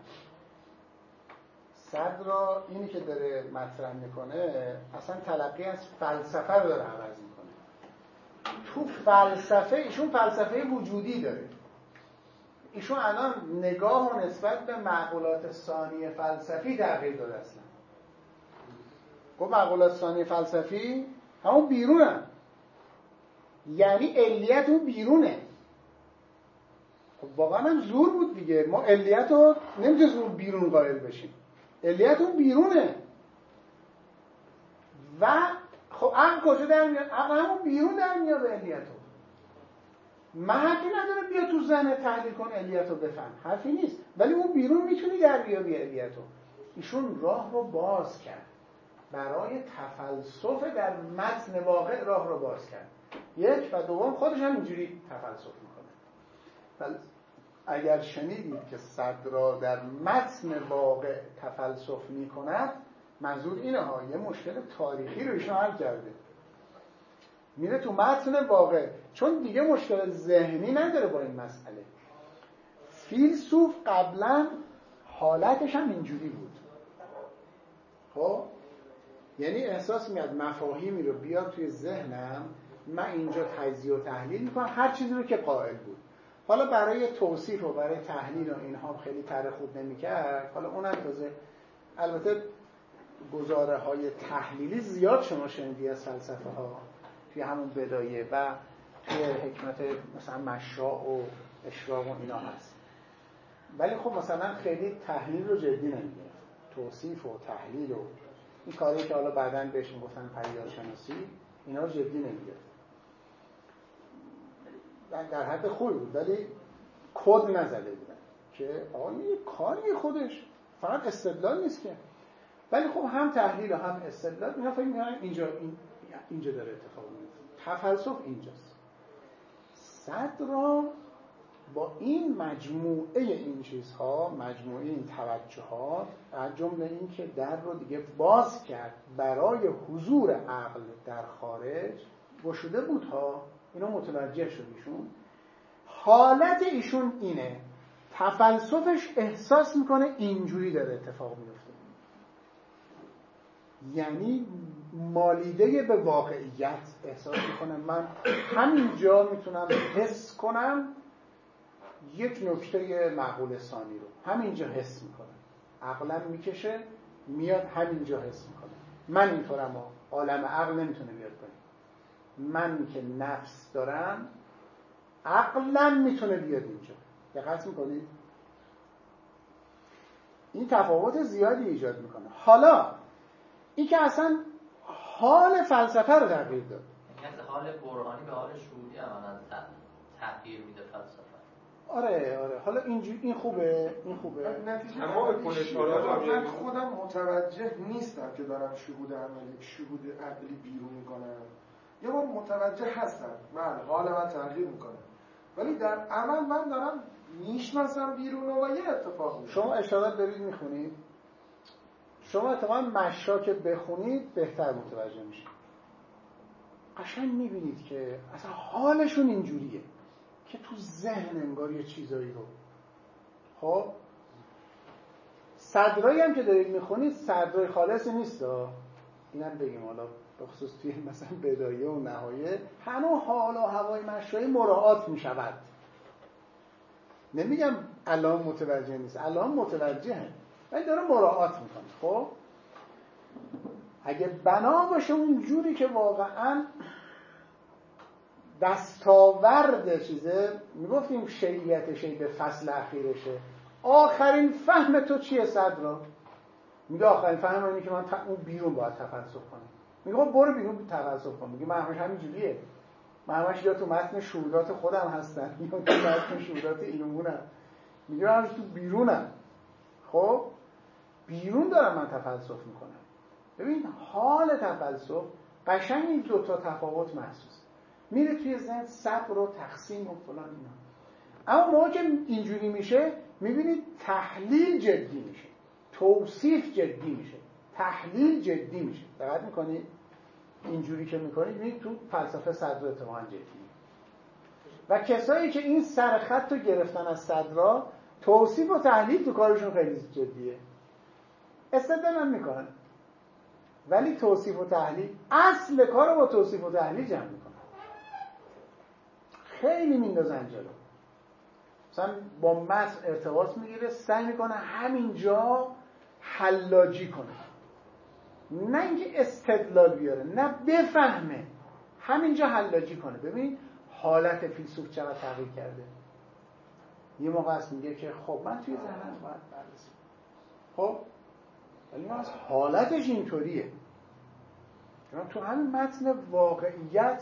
صدرا اینی که داره مطرح میکنه اصلا تلقی از فلسفه رو داره عوض میکنه. تو فلسفه ایشون فلسفه وجودی داره. ایشون الان نگاه و نسبت به معقولات ثانی فلسفی تغییر داده اصلا. گفت معقولات ثانی فلسفی همون بیرونن، یعنی علیت اون بیرونه. خب واقعا هم زور بود دیگه، ما علیت رو نمیتونیم زور بیرون قائل بشیم، علیت اون بیرونه. و خب عقل کجا در میاد؟ عقل همون بیرون در میاد به علیت رو. حرفی نداره بیا تو ذهن تحلیل کن علیت رو بفهم، حرفی نیست، ولی اون بیرون میتونی در بیاری علیت رو. ایشون راه رو باز کرد برای تفلسف در متن واقع، راه رو باز کرد. یک و دوم خودش هم اینجوری تفلسف میکنه. ولی اگر شنیدید که صدرا در متن واقع تفلسف میکند، منظور اینه ها، یه مشکل تاریخی رو ایشون حل کرده، میره تو متن واقع، چون دیگه مشکل ذهنی نداره با این مسئله. فیلسوف قبلا حالتش هم اینجوری بود. خب یعنی احساس میاد مفاهیمی رو بیاد توی ذهنم، من اینجا تجزیه و تحلیل میکنم هر چیزی رو که قائل بود. حالا برای توصیف و برای تحلیل و اینها خیلی طرح خوب نمیکرد. حالا اونم تازه البته گزاره های تحلیلی زیاد شما شنیدی از فلسفه ها توی همون بدایه و توی حکمت مثلا مشاع و اشراق و اینا هست، ولی خب مثلا خیلی تحلیل رو جدی نمیگیره. توصیف و تحلیل و این کاری که حالا بعداً بهش میگفتن پدیدارشناسی، اینا رو جدی نمیگیره. در حد خوبی بود ولی کد نزده بودن که آقا این کاری خودش فقط استدلال نیست که. ولی خب هم تحلیل و هم استدلال اینا فکر می‌کنن اینجا داره اتفاق میفته. تفلسف اینجاست. صدرا با این مجموعه این چیزها، مجموعه این توجهات، از جمله این که در رو دیگه باز کرد برای حضور عقل در خارج، گشوده بود ها، اینو متوجه شد ایشون. حالت ایشون اینه، تفلسفش احساس میکنه اینجوری داره اتفاق میفته، یعنی مالیده به واقعیت احساس میکنه. من همینجا میتونم حس کنم یک نکته معقول ثانی رو، همینجا حس میکنم، عقلم میکشه میاد همینجا حس میکنه. من اینطورم، عالم عقل نمیتونه بیاد کنه. من که نفس دارم عقلم میتونه بیاد اینجا. دقت میکنید؟ این تفاوت زیادی ایجاد میکنه. حالا این که اصلا حال فلسفه رو تغییر داد. یعنی از حال برهانی به حال شهودی عملاً تغییر میده فلسفه. آره حالا این خوبه. نتیجه من خودم متوجه نیستم که دارم شهود عقلی بیرون میکنم. یه بار متوجه هستم، من حال من تغییر میکنه، ولی در عمل من دارم میشناسم بیرون و یه اتفاق میفته. شما اشارات دارید میخونید، شما اتفاقا مشاک بخونید بهتر متوجه میشید. قشنگ میبینید که اصلا حالشون اینجوریه که تو ذهن انگار یه چیزایی رو. خب صدرایی هم که دارید میخونید صدرای خالصی نیست. اینم بگیم حالا به خصوص توی مثلا بدایه و نهایه هنوز حال و هوای مشایی مراعات میشود. نمیگم الان متوجه نیست، الان متوجهه ولی داره مراعات میکنه. خب اگه بنا باشه اون جوری که واقعا دستاورد چیزه، میگفتیم شیعیت شیع به فصل اخیرشه، آخرین فهم تو چیه صدرا؟ میگه آخرین فهم اینه که من اون بیرون باید تفلسف کنم. میگه خب برو بیرون تفلسف کن. میگه من همش همین جوریه، من همش یا تو متن شهودات خودم هستم یا تو متن شهودات اینمونم. میگه من همش تو بیرونم. خب بیرون دارم من تفلسف میکنم. ببین حال تفلسف قشنگ این دوتا تفاوت محسوس میره توی ذهن، صبر و تقسیم و فلان اینا. اما موقع که اینجوری میشه میبینید تحلیل جدی میشه، توصیف جدی میشه، تحلیل جدی میشه. دقت میکنید؟ اینجوری که میکنید میبینید تو فلسفه صدر اتفاقا جدی. و کسایی که این سرخط رو گرفتن از صدرا، توصیف و تحلیل تو کارشون خیلی جدیه. استدلال هم میکنن ولی توصیف و تحلیل، اصل کار رو با توصیف و تحلیل جمع میکنن. خیلی میندازن جلو. مثلا با متن ارتباط میگیره، سعی میکنه همینجا حلاجی کنه، نه اینکه استدلال بیاره، نه بفهمه، همینجا حلاجی کنه. ببین حالت فیلسوف چقدر تغییر کرده. یه موقع هست میگه که خب من توی ذهنم باید بررسی، خب ولی من از حالتش اینطوریه. تو همین متن واقعیت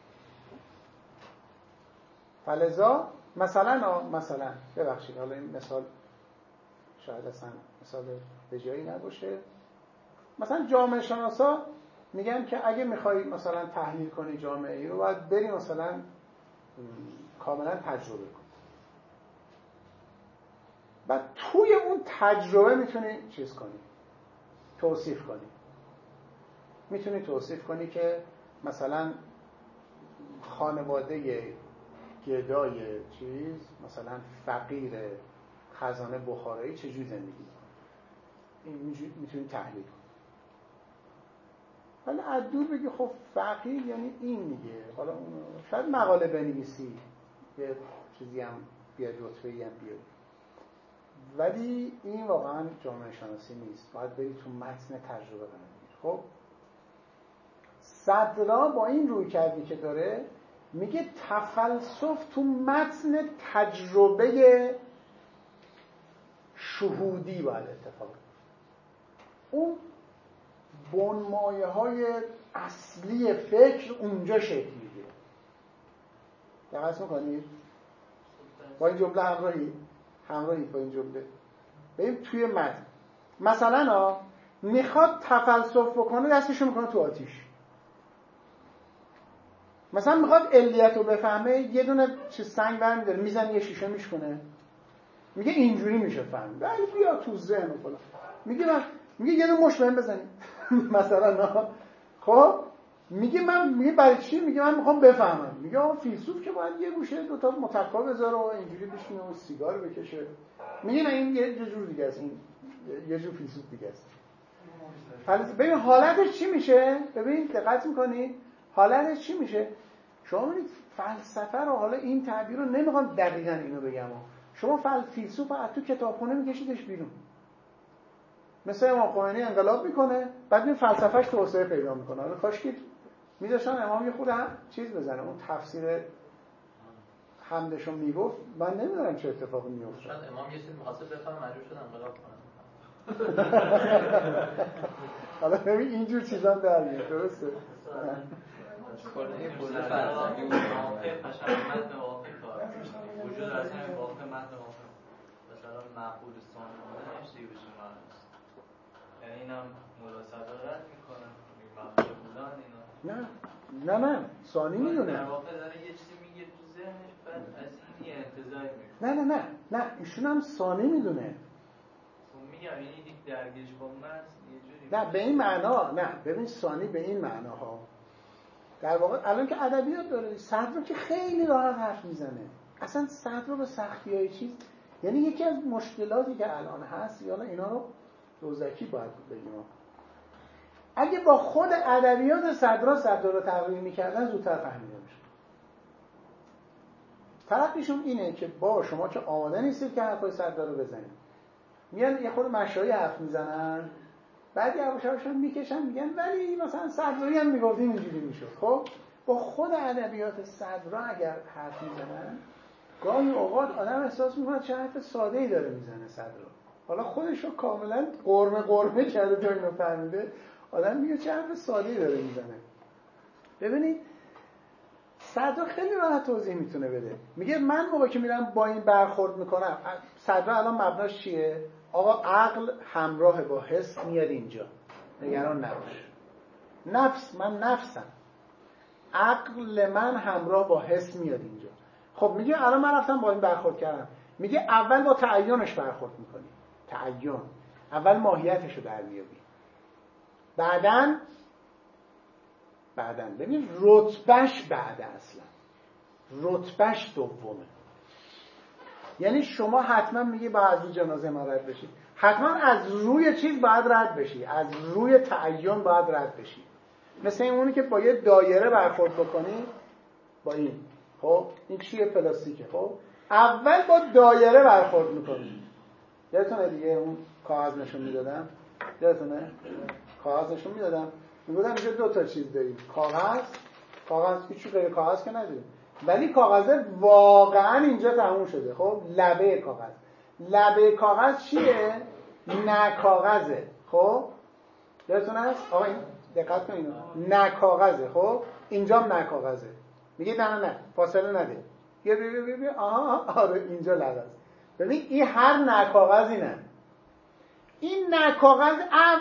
فلذا مثلا ببخشید حالا این مثال شاید اصلا مثال به جایی نباشه. مثلا جامعه شناسا میگن که اگه میخوای مثلا تحلیل کنی جامعه ای رو باید بری مثلا کاملا تجربه کن. بعد توی اون تجربه میتونی چیز کنی، توصیف کنی. میتونی توصیف کنی که مثلا خانواده گدای چیز مثلا فقیر خزانه بخارایی چجوری زندگی میکنه، این میتونی تحلیل کنی. حالا از دور بگی خب فقیر یعنی این میگه، حالا شاید مقاله بنویسی یه چیزی هم بیاد، رتبه‌ای هم بیاد، ولی این واقعا جامعه شناسی نیست. باید بری تو متن تجربه کنید. خب صدرا با این روی کردی که داره میگه تفلسف تو متن تجربه شهودی باید اتفاق. اون بنمایه های اصلی فکر اونجا شکل میگیره. دقت میکنید؟ با این جمله همراهی با این جمله. ببین توی متن مثلا میخواد تفلسف بکنه، دستشو میکنه تو آتیش. مثلا میخواد علیت رو بفهمه، یه دونه چیز سنگ برمی‌داره میزنه یه شیشه میشکنه، میگه اینجوری میشه فهمید. ولی بیا تو ذهن و فلان. میگه یه دونه مش بهم بزنید مثلا. خب میگه برای چی؟ میگه من میخوام بفهمم. میگه آقا فیلسوف که باید یه گوشه دو تا متکا بذاره و اینجوری بشینه و سیگار بکشه. میگه نه این یه جور دیگه است، این یه جور فیلسوف دیگه است. ببین حالتش چی میشه؟ ببین دقت میکنید حالتش چی میشه؟ شما ببینید فلسفه رو، حالا این تعبیر رو نمیخوام دقیقاً اینو بگم، شما فیلسوف از تو کتابخونه میکشیدش بیرون. مثل امام خمینی انقلاب میکنه، بعد این فلسفهش توسعه پیدا میکنه. حالا کاش که میذاشتن امام یه خود هم چیز بزنه، اون تفسیر حمدشو میگفت، من نمیدونم چه اتفاقی میفته. شاید امام یه چیز محاسب بفهمه مجبور شد انقلاب کنه. حالا ببین اینجور چیزا در میاد، درسته؟ کلا این بوده فلسفی بود. متن واقعی کار وجود از این واقع متن واقع مثلا معقول ثانیانه نمیشه بشه معنیست. یعنی اینم مولا صدر رد میکنه معقول بودن اینا. نه ثانی میدونه. در واقع داره یه چیزی میگه تو ذهنش، بعد از این یه انتظاری میکنه. نه ایشون هم ثانی میدونه. میگم یعنی یک درگیرش با من یه جوری نه به این معنا، نه ببین ثانی به این معناها. در واقع الان که ادبیات داره صدر که خیلی راحت حرف میزنه، اصلا صدر رو به سختیای چیز، یعنی یکی از مشکلاتی که الان هست، یا اینا رو دوزکی باید بگیم، اگه با خود ادبیات صدر رو تقریر میکردن زودتر فهمیده میشه. فرقشون اینه که با شما که آماده نیستید که حرفای صدر رو بزنید، میان یه خود مشایی حرف میزنن، بعد یواش‌یواش میکشن میگن ولی مثلا صدرایی هم میگفتیم اینجوری میشد. خب با خود ادبیات صدرا اگر حرف میزنن، گاهی اوقات آدم احساس میکنه چه حرف ساده‌ای داره میزنه صدرا، حالا خودش رو کاملا قرمه کرده تا اینو فهمیده، آدم میگه چه حرف ساده‌ای داره میزنه. ببینید صدرا خیلی راحت توضیح میتونه بده. میگه من موقعی که میرم با این برخورد میکنم، صدرا الان مبناش چیه؟ آقا عقل همراه با حس میاد اینجا، نگران نباش. من نفسم، عقل من همراه با حس میاد اینجا. خب میگه الان من رفتم با این برخورد کردم، میگه اول با تعینش برخورد میکنی، تعین اول ماهیتشو در میابی، بعدن ببین رتبهش بعد، اصلا رتبهش دومه. یعنی شما حتما میگی باید از روی جنازه ما رد بشی، حتما از روی چیز باید رد بشی، از روی تعین باید رد بشی. مثل اونی که با یه دایره برخورد بکنی، با این، خب این چیه؟ پلاستیکه. خب اول با دایره برخورد میکنی. یادتونه دیگه اون کاغذ نشون میدادم؟ یادتونه؟ کاغذ نشون میدادم، میگفتم اینجا دو تا چیز داریم، کاغذ هیچ غیر کاغذ که نداریم، ولی کاغذ واقعا اینجا تموم شده. خب لبه کاغذ چیه؟ نه کاغذه. خب یادتونه است؟ آقا این دقت کنید، نه کاغذه. خب اینجا هم نه کاغذه. میگه نه فاصله نده، بیا آره اینجا لبه است. ببین این هر نه کاغذی نه، این نه کاغذ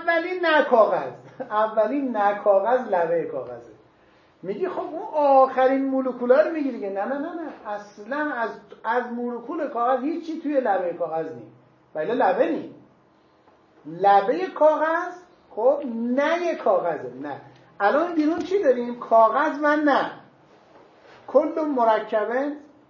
اولین نه کاغذ لبه کاغذه. میگی خب اون آخرین مولکولا رو میگی دیگه. نه اصلا از مولکول کاغذ هیچی توی لبه کاغذ نی، ولی لبه نی، لبه کاغذ خب نه کاغذه. نه الان بیرون چی داریم؟ کاغذ و نه. کل مرکبه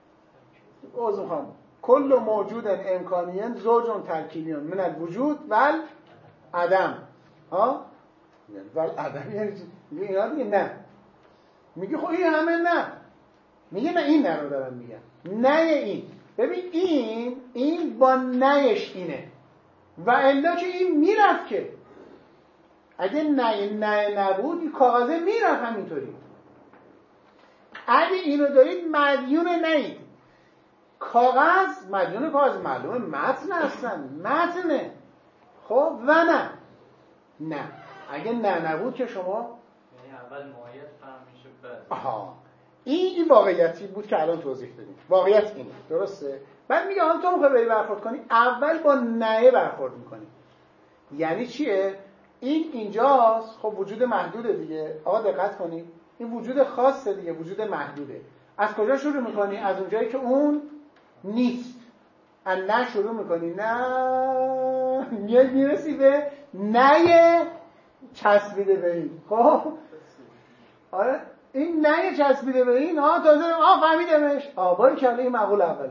کل موجود امکانیه زوج ترکیبیون من الوجود ول عدم. ول عدم یعنی چی؟ میگه اینا دیگه نه. میگه خب این همه نه. میگه نه این نه رو دارم میگم، نه این. ببین این با نهش اینه، و الا که این میرفت، که اگه نه نبود این کاغذه میرفت همینطوری. اگه اینو دارید مدیون نهید. کاغذ مدیون کاغذ معلومه متن هستن، متنه. خب و نه اگه نه نبود که شما یعنی اول ماهیت فهم میشه بعد این واقعیتی بود که الان توضیح دادیم. واقعیت اینه، درسته؟ بعد میگه حالا تو میخوای بری برخورد کنی، اول با نه برخورد میکنی. یعنی چیه؟ اینجاست. خب وجود محدوده دیگه. آقا دقت کنی، این وجود خاصه دیگه، وجود محدوده. از کجا شروع میکنی؟ از اونجایی که اون نیست. از نه شروع میکنی، نه میرسی به نه چسبیده به این. خب آره این نه چسبیده به این، تازه فهمیدمش. باری که این معقول اول،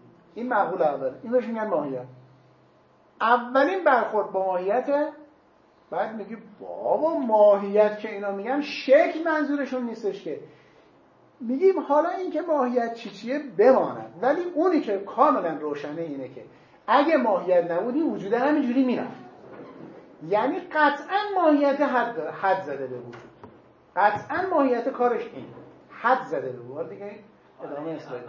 این بهش میگن ماهیت. اولین برخورد با ماهیت بعد میگی بابا ماهیت که اینا میگن شکل منظورشون نیستش که. میگیم حالا این که ماهیت چیه بماند، ولی اونی که کاملا روشنه اینه که اگه ماهیت نبودی وجود همینجوری میرفت. یعنی قطعا ماهیت حد زده به وجود، قطعا ماهیت کارش این حد زده به وجود. دیگه ادامه اسلاید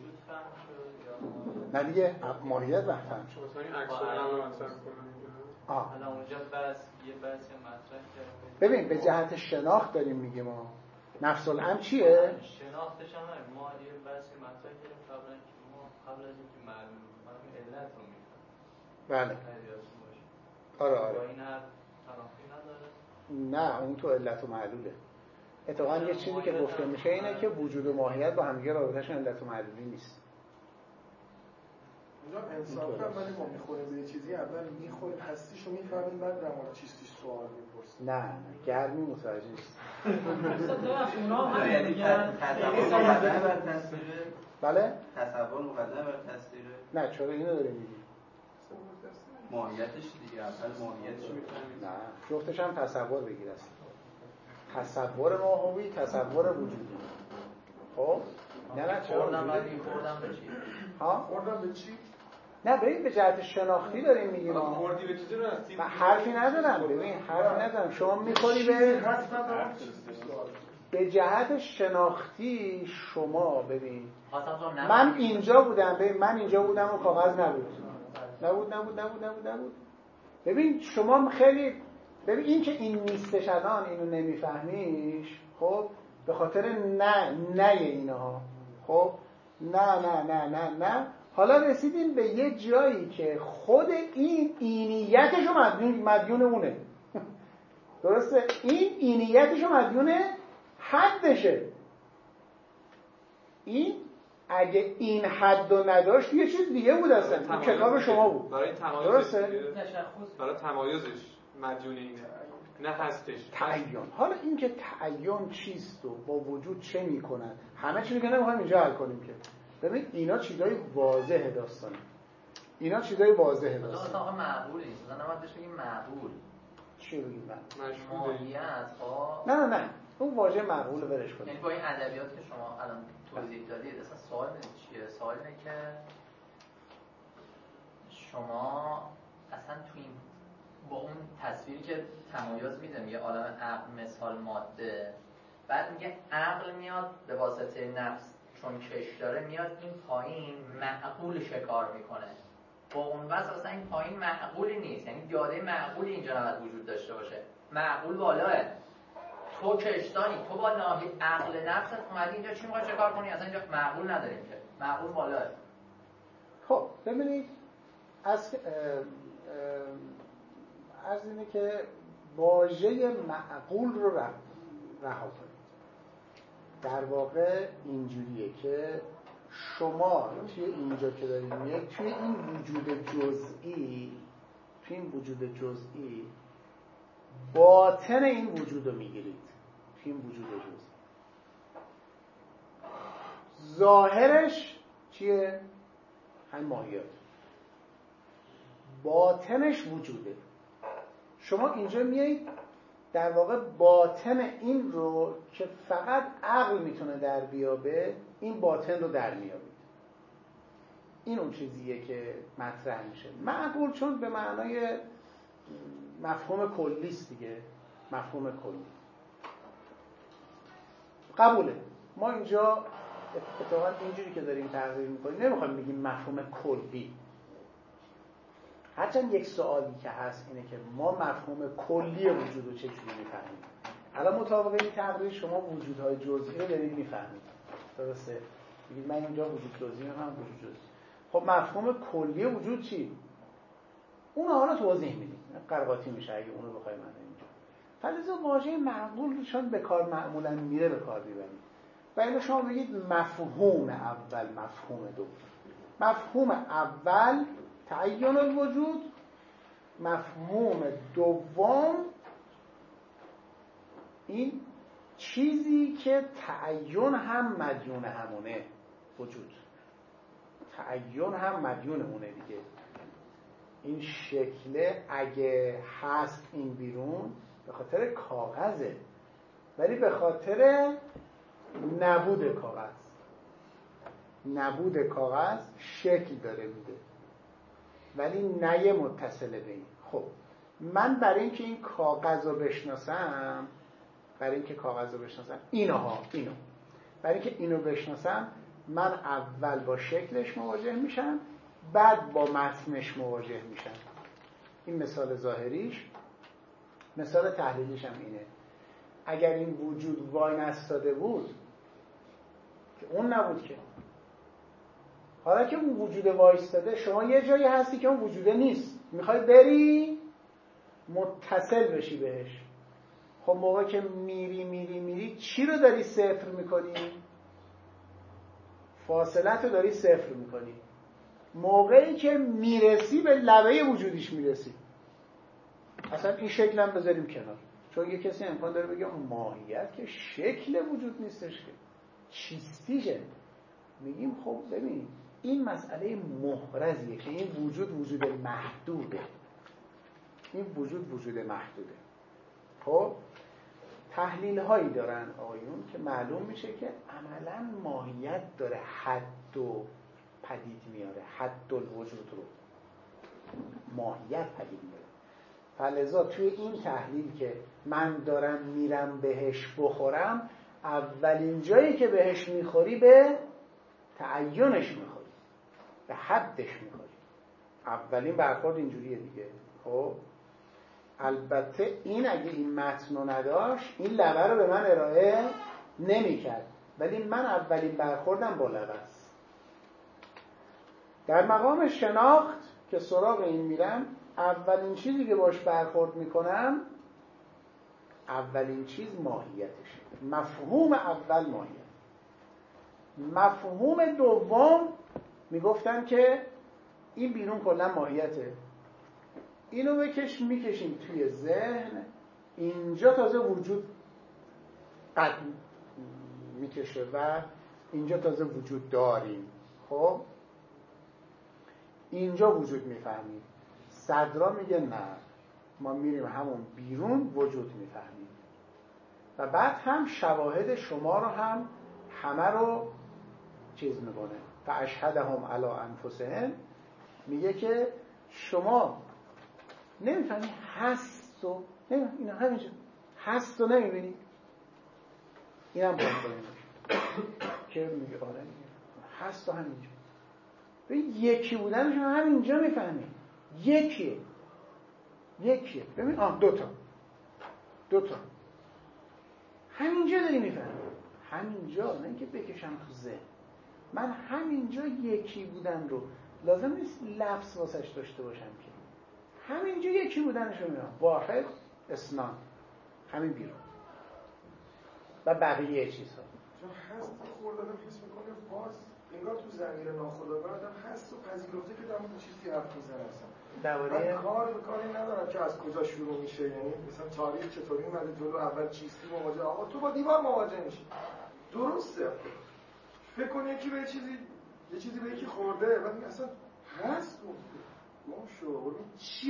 نه دیگه ماهیت بحثم شد. مثلا این عکس الان رو مطرح کنم. حالا اونجا یه بحث مطرح کردیم. ببین به جهت شناخت داریم میگیم ما نفس الامر چیه؟ شناختش هم ما یه بحث مطرح کردیم قبل از اینکه معلوم علت رو میفهمیم. بله. آره. با این حرف تنافی نداره؟ نه اون تو علت و معلوله. اتفاقا یه چیزی که گفته میشه اینه که وجود و ماهیت با هم دیگه رابطه‌شون علت و معلولی نیست. اونجا انصافا ولی ما میخوریم به یه چیزی اول میخوریم هستیشو میفهمیم بعد در مورد چیزیش سوال میپرسیم. نه گرمی متوجه نیست. اونا هم یعنی تصور مقدمه بر تصویره. بله؟ تصور مقدمه بر تصویره. نه چرا اینو داریم میگیم؟ ماهیتش دیگه اول ماهیتش میفهمیم. نه جفتش هم تصور بگیر است. تصور ماهوی، تصور وجودی. خب نه چرا خوردم به چی؟ ها؟ خوردم به چی؟ نه ببین به جهت شناختی داریم میگیم. خوردی به چیزی رو از من حرفی ندارم. ببین حرفی ندارم. شما میخوری به جهت شناختی. شما ببین من اینجا بودم، ببین من اینجا بودم و کاغذ نبود. ببین شما خیلی ببین این که این نیستش الان اینو نمیفهمیش، خب به خاطر نه اینها. خب نه حالا رسیدیم به یه جایی که خود این اینیتشو مدیون اونه. درسته؟ این اینیتشو مدیون حدشه. این اگه این حد رو نداشت یه چیز دیگه بود اصلا. این کتاب شما بود. برای تمایزش درسته؟ برای تمایزش مدیون اینه. نه هستش. تعین. حالا این که تعین چیست و با وجود چه میکنن همه چیزی که نمیخوایم اینجا حل کنیم که. ببین اینا چیزای واضحه داستانه. مثلا معقول نیست. مثلا نباید بهش بگیم معقول. چی بگیم معقول؟ ماهیت نه اون واژه معقول رو برش کنیم. یعنی با این ادبیات که شما الان توضیح دادید اصلا سوال چیه؟ سوال اینه که شما اصلا تو این با اون تصویری که تمایز میده میگه عالم عقل مثال ماده، بعد میگه عقل میاد به واسطه نفس چون کش داره میاد این پایین معقول شکار میکنه. با اون واسه اصلا این پایین معقولی نیست، یعنی داده معقولی اینجا نباید وجود داشته باشه. معقول بالاه. تو کشتانی، تو با ناحیه عقل نفست اومدی اینجا چی میخوای شکار کنی؟ اصلا اینجا معقول نداریم که. معقول بالاه. خب ببینید از اینه که واژه معقول رو رها کنید. در واقع اینجوریه که شما توی اینجا که دارید میگید توی این وجود جزئی باطن این وجود رو میگیرید. توی این وجود جزئی ظاهرش چیه؟ همین ماهیت. باطنش وجوده. شما اینجا میایید در واقع باطن این رو که فقط عقل میتونه در بیابه، این باطن رو در میابید. این اون چیزیه که مطرح میشه. معقول چون به معنای مفهوم کلی است دیگه. مفهوم کلی قبوله. ما اینجا اتفاقا اینجوری که داریم تقریر میکنیم نمیخوایم بگیم مفهوم کلی. هرچند یک سوالی که هست اینه که ما مفهوم کلی وجود رو چجوری میفهمیم. الان مطابق این تقریر شما وجودهای جزئی رو دارید میفهمید. درسته؟ میگید من اینجا وجود جزئی هم وجود جزئی. خب مفهوم کلی وجود چی؟ اون حالا توضیح میدیم. قرقاتی میشه اگه اونو بخوایم اینجا. فلزا واژه معقول چون به کار معمولا میره به کار میبرید. و اینو شما بگید مفهوم اول، مفهوم دوم. مفهوم اول تعین الوجود، مفهوم دوم این چیزی که تعین هم مدیون همونه. وجود تعین هم مدیون اونه دیگه. این شکله اگه هست این بیرون به خاطر کاغذه، ولی به خاطر نبود کاغذ. نبود کاغذ شکل داره میده، ولی نه متصله به این. خب من برای اینکه این کاغذ رو بشناسم، اینو برای اینکه اینو بشناسم، من اول با شکلش مواجه میشم، بعد با متنش مواجه میشم. این مثال ظاهریش. مثال تحلیلیش هم اینه. اگر این وجود وای نستاده بود که اون نبود که. حالا که اون وجود وایستاده، شما یه جایی هستی که اون وجوده نیست، میخوای بری متصل بشی بهش. خب موقع که میری چی رو داری صفر میکنی؟ فاصلت رو داری صفر میکنی. موقعی که میرسی به لبه وجودیش میرسی. اصلا این شکل هم بذاریم کنار، چون یه کسی امکان داره بگه ماهیت که شکل وجود نیستش که چیستیشه. میگیم خب ببین این مسئله محرزیه که این وجود محدوده. خب تحلیل هایی دارن آقایون که معلوم میشه که عملا ماهیت داره حد و پدید میاره، حد الوجود رو ماهیت پدید میاره. فلذا توی این تحلیل که من دارم میرم بهش بخورم، اولین جایی که بهش میخوری به تعینش میخوری، به حدش میخوری. اولین برخورد اینجوریه دیگه. خب البته این اگه این متن رو نداشت این لبه رو به من ارائه نمی‌کرد، ولی من اولین برخوردم با لبه است. در مقام شناخت که سراغ این میرم، اولین چیزی که باش برخورد میکنم، اولین چیز ماهیتش. مفهوم اول ماهیت. مفهوم دوم میگفتن که این بیرون کلا ماهیته، اینو میکشیم توی ذهن، اینجا تازه وجود قد میکشه و اینجا تازه وجود داریم. خب اینجا وجود میفهمیم. صدرا میگه نه، ما میریم همون بیرون وجود میفهمیم. و بعد هم شواهد شما رو هم همه رو چیز میکنه. فاشهدهم علی انفسهم، میگه که شما نمیفهمی هست و اینا همینجا هست و نمیبینی. اینم باید کنیم که میگه آره هست و همینجا. به یکی بودنش همینجا میفهمی. یکیه. ببین دوتا همینجا داری میفهمی. همینجا، نه اینکه بکشم تو ذهن. من همینجا یکی بودن رو لازم نیست لفظ واسش داشته باشم که همینجا یکی بودنش رو میرم. واحد اسنان، همین بیرون و بقیه چیزها. چون هست خورده آدم حس میکنه باز انگار تو ضمیر ناخودآگاه آدم هست و پذیرفته که در مورد چیزی حرف میزنه. درباره کار به کاری ندارم که از کجا شروع میشه. یعنی مثلا تاریخ چطوری اومده جلو، اول چیستی مواجه، آقا تو با دیوار مواجه میشی. درسته. فکر کن یکی به یه چیزی به یکی خورده و میگه اصلا هست اون شو چی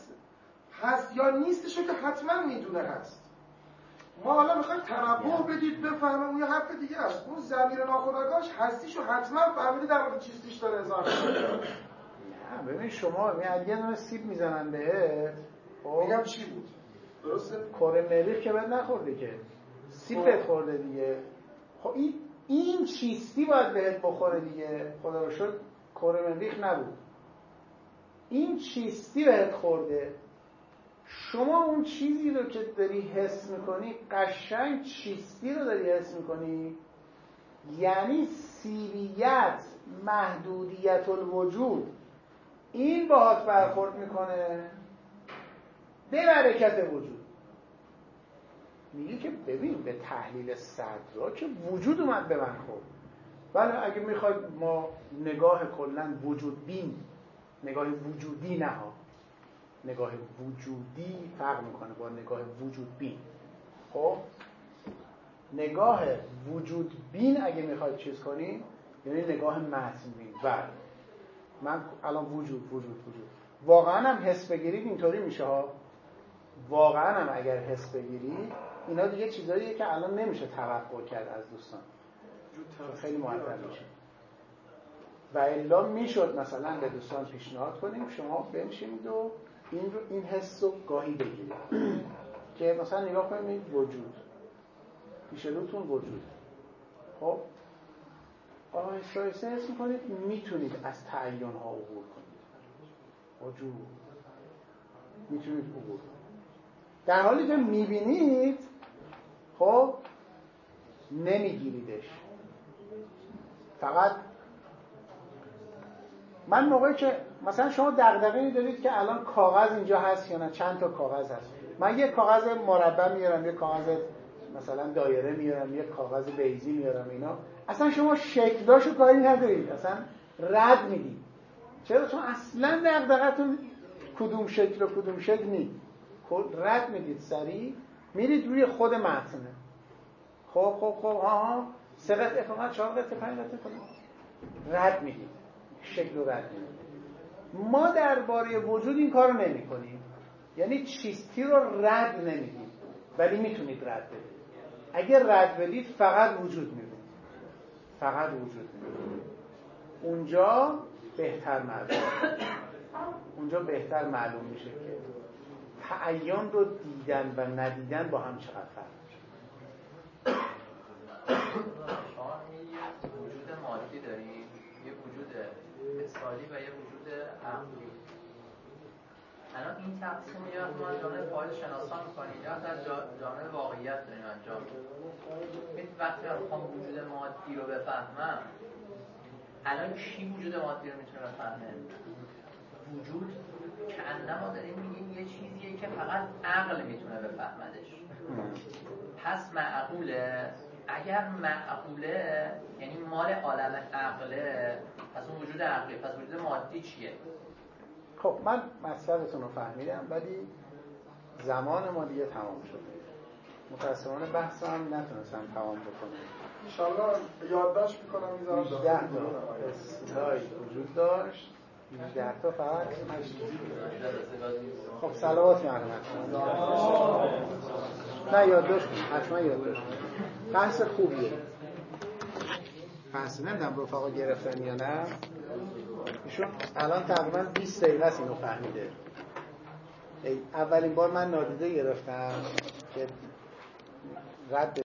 هست یا نیستشو که حتما میدونه هست. ما حالا میخوایم تنبه بدید بفهمه اون یه حرف دیگه است. اون ضمیر ناخودآگاهش هستیشو حتما فهمیده در مورد چیستیش داره اظهار میکنه. نه ببین شما یه دونه سیب میزنن بهت، میگم چی بود؟ درسته؟ کره مریخ که بهت نخورده که سیب بهت خورده دیگه. خب این چیستی باید بهت بخوره دیگه. خدا رو شکر کره مریخ نبود، این چیستی بهت خورده. شما اون چیزی رو که داری حس میکنی، قشنگ چیستی رو داری حس میکنی، یعنی سیبیت، محدودیت الوجود، این باهات برخورد میکنه به برکت وجود. میگه که ببین به تحلیل صدرا که وجود اومد به من خورد. ولی اگه میخواید ما نگاه کلن وجود بین، نگاه وجودی نه ها، نگاه وجودی فرق میکنه با نگاه وجود بین. خب نگاه وجود بین اگه میخواید چیز کنی، یعنی نگاه متن بین. من الان وجود واقعا هم حس بگیرید اینطوری میشه ها. واقعا هم اگر حس بگیرید اینا دیگه چیزاییه که الان نمیشه توقع کرد از دوستان، خیلی مؤثر میشه. و الا میشد مثلا به دوستان پیشنهاد کنیم شما بنشینید و این حس رو گاهی بگیرید که مثلا نگاه کنید وجود پیش روتون وجود. خب آهسته حس میکنید میتونید از تعین ها عبور کنید. وجود میتونید عبور کنید در حالی که میبینید خب نمیگیریدش. فقط من موقعی که مثلا شما دغدغه‌ای دارید که الان کاغذ اینجا هست یا نه، چند تا کاغذ هست، من یک کاغذ مربع میارم، یک کاغذ مثلا دایره میارم، یک کاغذ بیضی میارم، اینا اصلا شما شکلاشو کاری ندارید، اصلا رد میدید. چرا؟ چون اصلا دغدغه‌تون کدوم شکل و کدوم شکل نیست، رد میدید، سریع میرید روی خود متن. خب ها 3 قطعه فقط 4 قطعه 5 قطعه رد میدید، شکل رو رد میدید. ما درباره وجود این کارو نمی‌کنیم، یعنی چیزی رو رد نمیدید ولی میتونید رد بدید. اگر رد بدید فقط وجود میبینید، فقط وجود میبینید. اونجا بهتر معلوم میشه که تعین رو دیدن و ندیدن با هم چقدر فرق میشه. شما وجود مادی داریم، یه وجود مثالی و یه وجود عقلی. الان این تقسیم یا ما جانب فاعل شناسان می‌کنیم یا در جانب واقعیت داریم انجام میدیم. وقتی من میخوام وجود مادی رو بفهمم، الان کی وجود مادی رو میتونه بفهمه؟ وجود که انما داریم میگیم یه چیزیه که فقط عقل میتونه بفهمدش. پس معقوله. اگر معقوله یعنی مال عالم عقله، پس اون وجود عقلی، پس وجود مادی چیه؟ خب من مطلبتون رو فهمیدم ولی زمان ما دیگه تمام شده. متأسفانه بحثم نتونستم تمام بکنم. انشالله یادداشت میکنم میذارم 18 تا اسلاید وجود داشت، 18 تا فقط مجلسی. خب صلوات مرحمت نه یادداشت حتما یادداشت. بحث خوبیه. بحث نمیدونم رفقا گرفتن یا نه. ایشون الان تقریبا 20 دقیقه است اینو فهمیده. اولین بار من نادیده گرفتم که رد